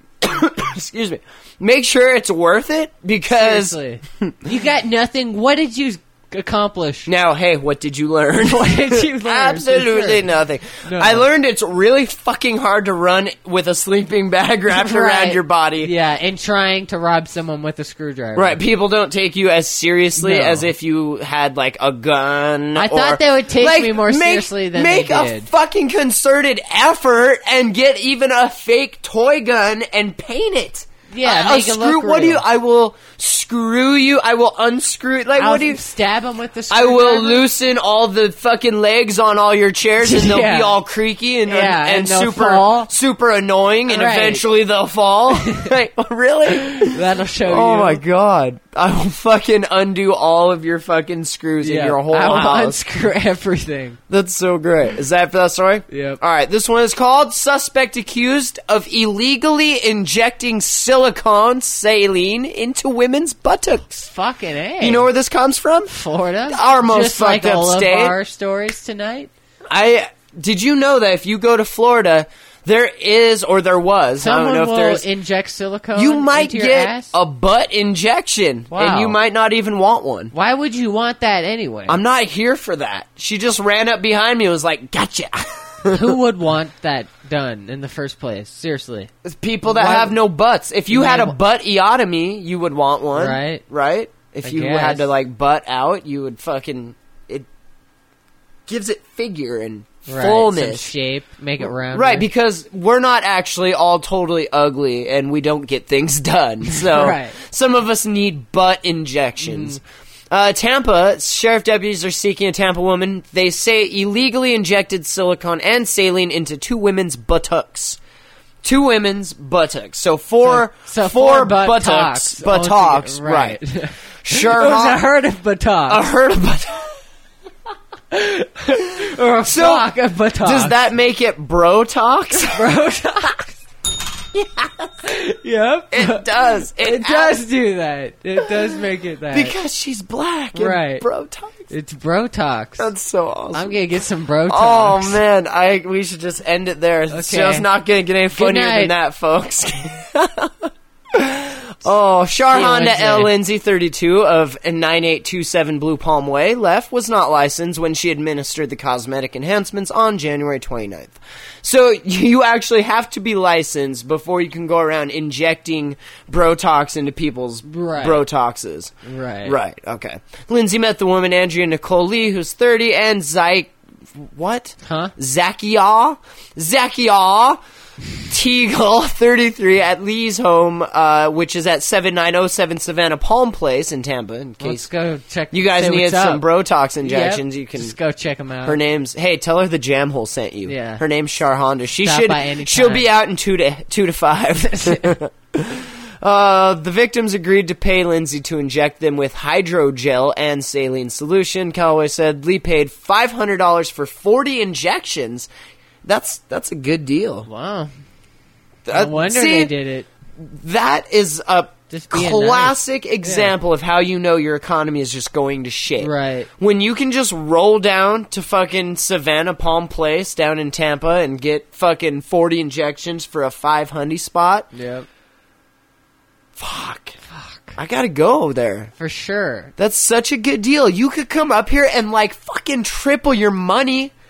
excuse me, make sure it's worth it, because Seriously. You got nothing. What did you accomplish? now, hey, what did you learn? What did you learn? Absolutely For sure. nothing. No. I learned it's really fucking hard to run with a sleeping bag wrapped around Right. your body. Yeah, and trying to rob someone with a screwdriver. Right, people don't take you as seriously No. as if you had, like, a gun. I or, thought they would take like, me more make, seriously than make they a did. fucking concerted effort and get even a fake toy gun and paint it. Yeah, a, make a it screw. look What do you? real. I will screw you. I will unscrew. Like, I'll what do you? stab him with the I screwdriver? will loosen all the fucking legs on all your chairs, and they'll Yeah. be all creaky and Yeah, and, and they'll super fall. super annoying, and Right. eventually they'll fall. Like, really? That'll show you. Oh my god! I will fucking undo all of your fucking screws Yeah, in your whole I will house. unscrew everything. That's so great. Is that for that story? Yep. All right, this one is called "Suspect Accused of Illegally Injecting Silicone Saline into Women's Buttocks." Fucking A. You know where this comes from? Florida? Our most Just like fucked up all state. of our stories tonight. I did you know that if you go to Florida, there is or there was Someone I don't know if will there's inject silicone you might into your get ass? a butt injection, Wow. and you might not even want one. Why would you want that anyway? I'm not here for that. She just ran up behind me and was like, "Gotcha." Who would want that done in the first place? Seriously. It's people that Why- have no butts. If you Why had a w- butt eotomy, you would want one, Right. Right? If I you guess. had to like butt out, you would fucking. It gives it figure and Right. fullness. Some shape. Make it round. Right, because we're not actually all totally ugly and we don't get things done. So Right. some of us need butt injections. Uh, Tampa, sheriff deputies are seeking a Tampa woman. They say illegally injected silicone and saline into two women's buttocks. Two women's buttocks. So four, So, so four four butt buttocks. talks Buttocks, altogether. right. Right. Sure. It was a herd of buttocks. A herd of buttocks. or a So, flock of buttocks. Does that make it bro talks? bro talks? Yep. It does. It, It does do that. It does make it that. Because she's black and Right. bro talks. It's bro talks. That's so awesome. I'm gonna get some bro Oh talks. man, I we should just end it there. The Okay. show's not gonna get any funnier than night. that, folks. Oh, Char See you Honda Wednesday. L. Lindsay, thirty-two, of nine eight two seven Blue Palm Way, left, was not licensed when she administered the cosmetic enhancements on January twenty-ninth. So you actually have to be licensed before you can go around injecting Brotox into people's Right. Brotoxes. Right. Right, okay. Lindsay met the woman Andrea Nicole Lee, who's thirty, and Zy... What? Huh? Zakia? Zakia Teagle, thirty-three, at Lee's home, uh, which is at seven nine oh seven Savannah Palm Place in Tampa, in Let's case go check. you guys say need what's some up. Brotox injections. Yep. You can... Just go check them out. Her name's... Hey, tell her the Jam Hole sent you. Yeah. Her name's Char Honda. She Stop should... by anytime. She'll be out in two to, two to five. Uh, the victims agreed to pay Lindsay to inject them with hydrogel and saline solution. Callaway said Lee paid five hundred dollars for forty injections. That's that's a good deal. Wow. No Uh, wonder see, they did it. That is a Just being classic example of how you know your economy is just going to shit. Right. When you can just roll down to fucking Savannah Palm Place down in Tampa and get fucking forty injections for a five hundred spot. Yep. Fuck. Fuck. I gotta go there. For sure. That's such a good deal. You could come up here and like fucking triple your money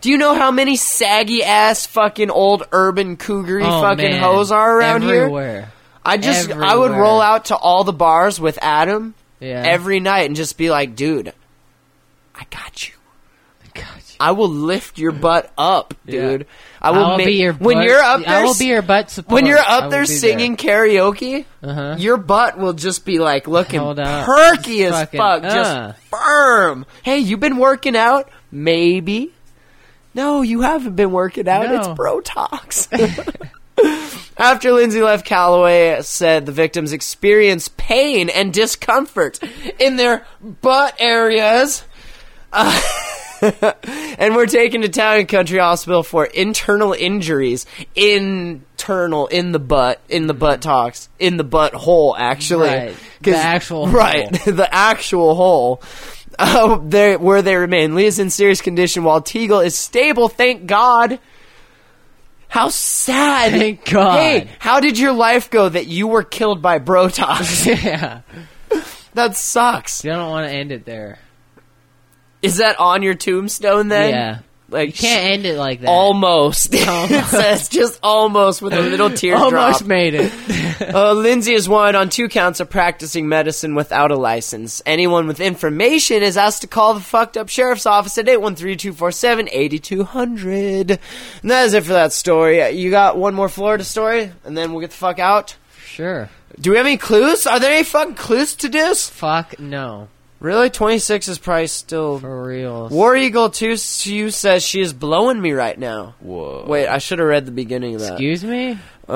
Do you know how many saggy ass fucking old urban cougar-y Oh, fucking man. hoes are around here? Everywhere. I just I would Everywhere. roll out to all the bars with Adam Yeah. every night and just be like, dude, I got you. Gotcha. I will lift your butt up, dude. Yeah. I will, will make, be your when butt, you're up there. I will be your butt support. when you're I up will there be singing karaoke, Uh-huh. your butt will just be like looking Held up. perky as Fucking, fuck, uh. just firm. Hey, you been working out? Maybe. No, you haven't been working out. No. It's Brotox. After Lindsay left, Calloway said the victims experienced pain and discomfort in their butt areas. Uh, and were taken to Town and Country Hospital for internal injuries. Internal, in the butt, in the butt talks, in the butt hole, actually. Right. The 'Cause- actual Right, hole. the actual hole. Uh, there, where they remain. Lee is in serious condition while Teagle is stable, thank God. How sad. Thank God. Hey, how did your life go that you were killed by Brotox? Yeah. That sucks. You don't want to end it there. Is that on your tombstone then? Yeah. Like, You can't end it like that. almost. It says just almost with a little teardrop. Almost made it. Uh, Lindsay is wanted on two counts of practicing medicine without a license. Anyone with information is asked to call the fucked up sheriff's office at eight one three, two four seven, eight two zero zero. And that is it for that story. You got one more Florida story, and then we'll get the fuck out? Sure. Do we have any clues? Are there any fucking clues to this? Fuck no. Really? twenty-six is probably still... For real. War Eagle two Sue says she is blowing me right now. Whoa. Wait, I should have read the beginning of that. Excuse me? Uh,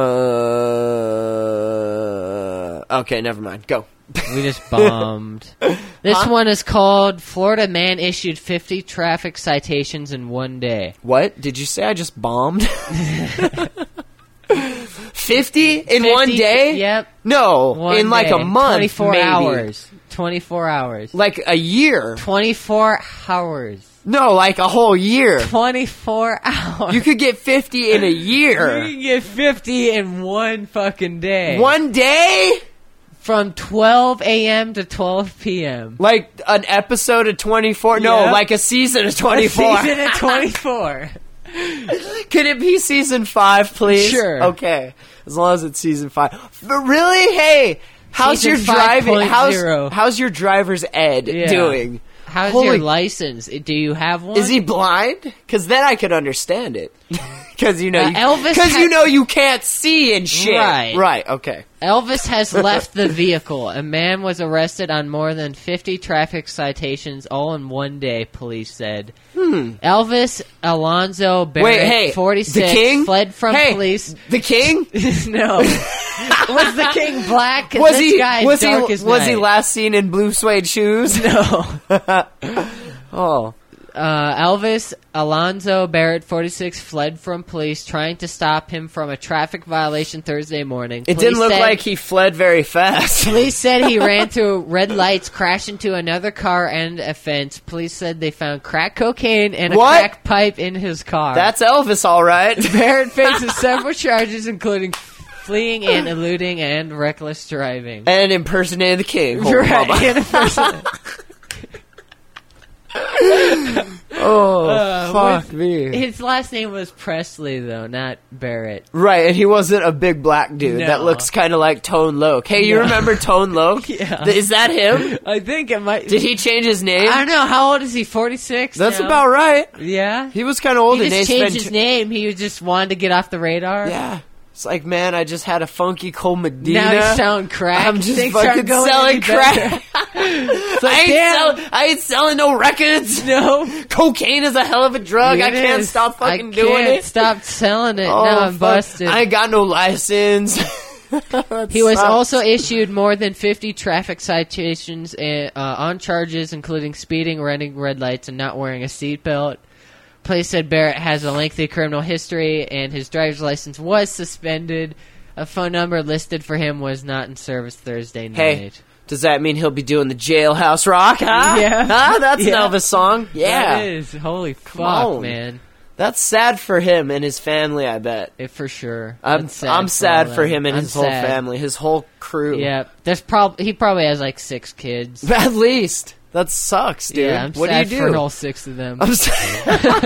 okay, never mind. Go. We just bombed. This Huh? one is called Florida Man Issued fifty Traffic Citations in One Day. What? Did you say I just bombed? fifty in one fifty day? Yep. No, One in like day. a month. twenty-four maybe. hours. twenty-four hours. Like a year. twenty-four hours. No, like a whole year. twenty-four hours. You could get fifty in a You year. can get fifty in one fucking day. One day? From twelve a.m. to twelve p.m. Like an episode of twenty-four? No, Yep. like a season of A twenty-four. season of twenty-four. Could it be season five, please? Sure. Okay. As long as it's season five. But really? Hey, how's Season your driving? five point How's, oh. how's your driver's ed Yeah. doing? How's Holy- your license? Do you have one? Is he blind? Because then I could understand it. Because you know, Uh, you, Elvis Because ha- you know you can't see and shit. Right. Right. Okay. Elvis has left the vehicle. A man was arrested on more than fifty traffic citations all in one day, police said. Hmm. Elvis Alonzo Barrett, Wait. Hey. forty-six, the king fled from hey, police. The king No. Was the king black? 'Cause was this he? guy is Was he? dark as Was he night. last seen in blue suede shoes? No. Oh. Uh, Elvis Alonzo Barrett, forty-six, fled from police trying to stop him from a traffic violation Thursday morning. It Police didn't look said- like he fled very fast. Police said he ran through red lights, crashed into another car and a fence. Police said they found crack cocaine and a What? crack pipe in his car. That's Elvis, all right. Barrett faces several charges, including fleeing and eluding and reckless driving. And impersonating the king. Hold Right, on. and a person- Oh, Uh, fuck with- me. His last name was Presley, though, not Barrett. Right, and he wasn't a big black dude. No. That looks kind of like Tone Loc. Hey, you No. remember Tone Loc? Yeah. Th- Is that him? I think it might. Did he change his name? I don't know. How old is he? forty-six? That's now? about right. Yeah. He was kind of old He and just they changed spent- his name. He just wanted to get off the radar. Yeah. It's like, man, I just had a funky cold Medina. Now he's selling crack. I'm just Things fucking aren't going selling any better. crack. It's I, like, ain't damn. sell- I ain't selling no records. No. Cocaine is a hell of a drug. I It can't is. stop I fucking doing can't it. stop selling it. Oh, now I'm fuck. busted. I ain't got no license. That He was sucks. also issued more than fifty traffic citations uh, on charges including speeding, running red lights, and not wearing a seatbelt. Police said Barrett has a lengthy criminal history and his driver's license was suspended. A phone number listed for him was not in service Thursday night. Hey, does that mean he'll be doing the Jailhouse Rock? Huh? Yeah. Huh? That's Yeah. an Elvis song. Yeah. That is. Holy fuck, on. man. That's sad for him and his family, I bet. It for sure. I'm That's sad I'm for sad all for them. him and I'm his whole sad. family, his whole crew. Yeah, there's prob he probably has like six kids. At least. That sucks, dude. Yeah, I'm what sad do you for do? all six of them. I'm sad.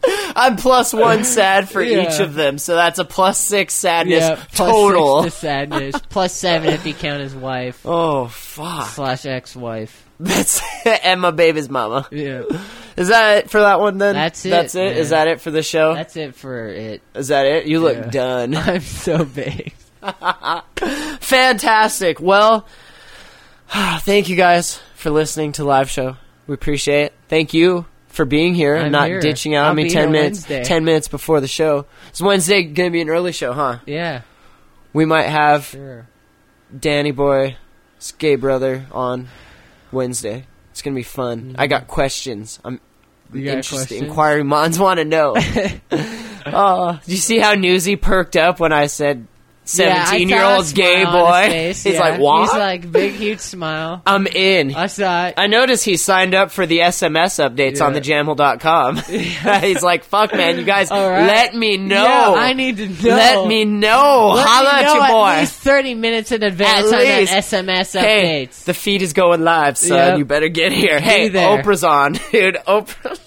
I'm plus one sad for Yeah. each of them, so that's a plus six sadness Yeah, plus total. six to sadness. Plus seven if you count his wife Oh, fuck. slash ex-wife. That's Emma Baby's mama. Yeah, Is that it for that one then? That's it, That's it? man. Is that it for the show? that's it for it. Is that it? You look Yeah. done. I'm so big. Fantastic. Well, thank you guys for listening to the live show. We appreciate it. Thank you for being here and I'm not here. ditching out I'll on me be ten here minutes Wednesday. ten minutes before the show. Is Wednesday gonna be an early show, huh? Yeah, We might have sure. Danny Boy, Gay Brother on Wednesday. It's gonna be fun. I got questions. I'm You got interested. questions? Inquiring minds want to know. Oh, did you see how Newsy perked up when I said seventeen-year-old yeah, gay boy? He's yeah. like, what? He's like, big, huge smile. I'm in. I saw it. I noticed he signed up for the S M S updates Yeah. on the jamhole dot com. He's like, fuck, man, you guys, All right. let me know. Yeah, I need to know. Let me know. Let Holla me at know your boy. At least thirty minutes in advance At on least. that S M S Hey, updates. the feed is going live, son. Yep. You better get here. Hey, there. Oprah's on, dude. Oprah.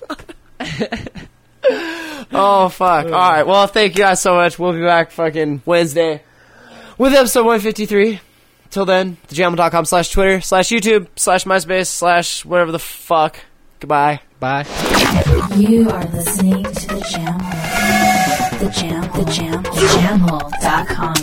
Oh, fuck. All right. Well, thank you guys so much. We'll be back fucking Wednesday with episode one fifty-three. Till then, the jamhole dot com slash Twitter slash YouTube slash MySpace slash whatever the fuck. Goodbye. Bye. You are listening to the Jam Hole. The Jam, the Jam, the Jamhole dot com.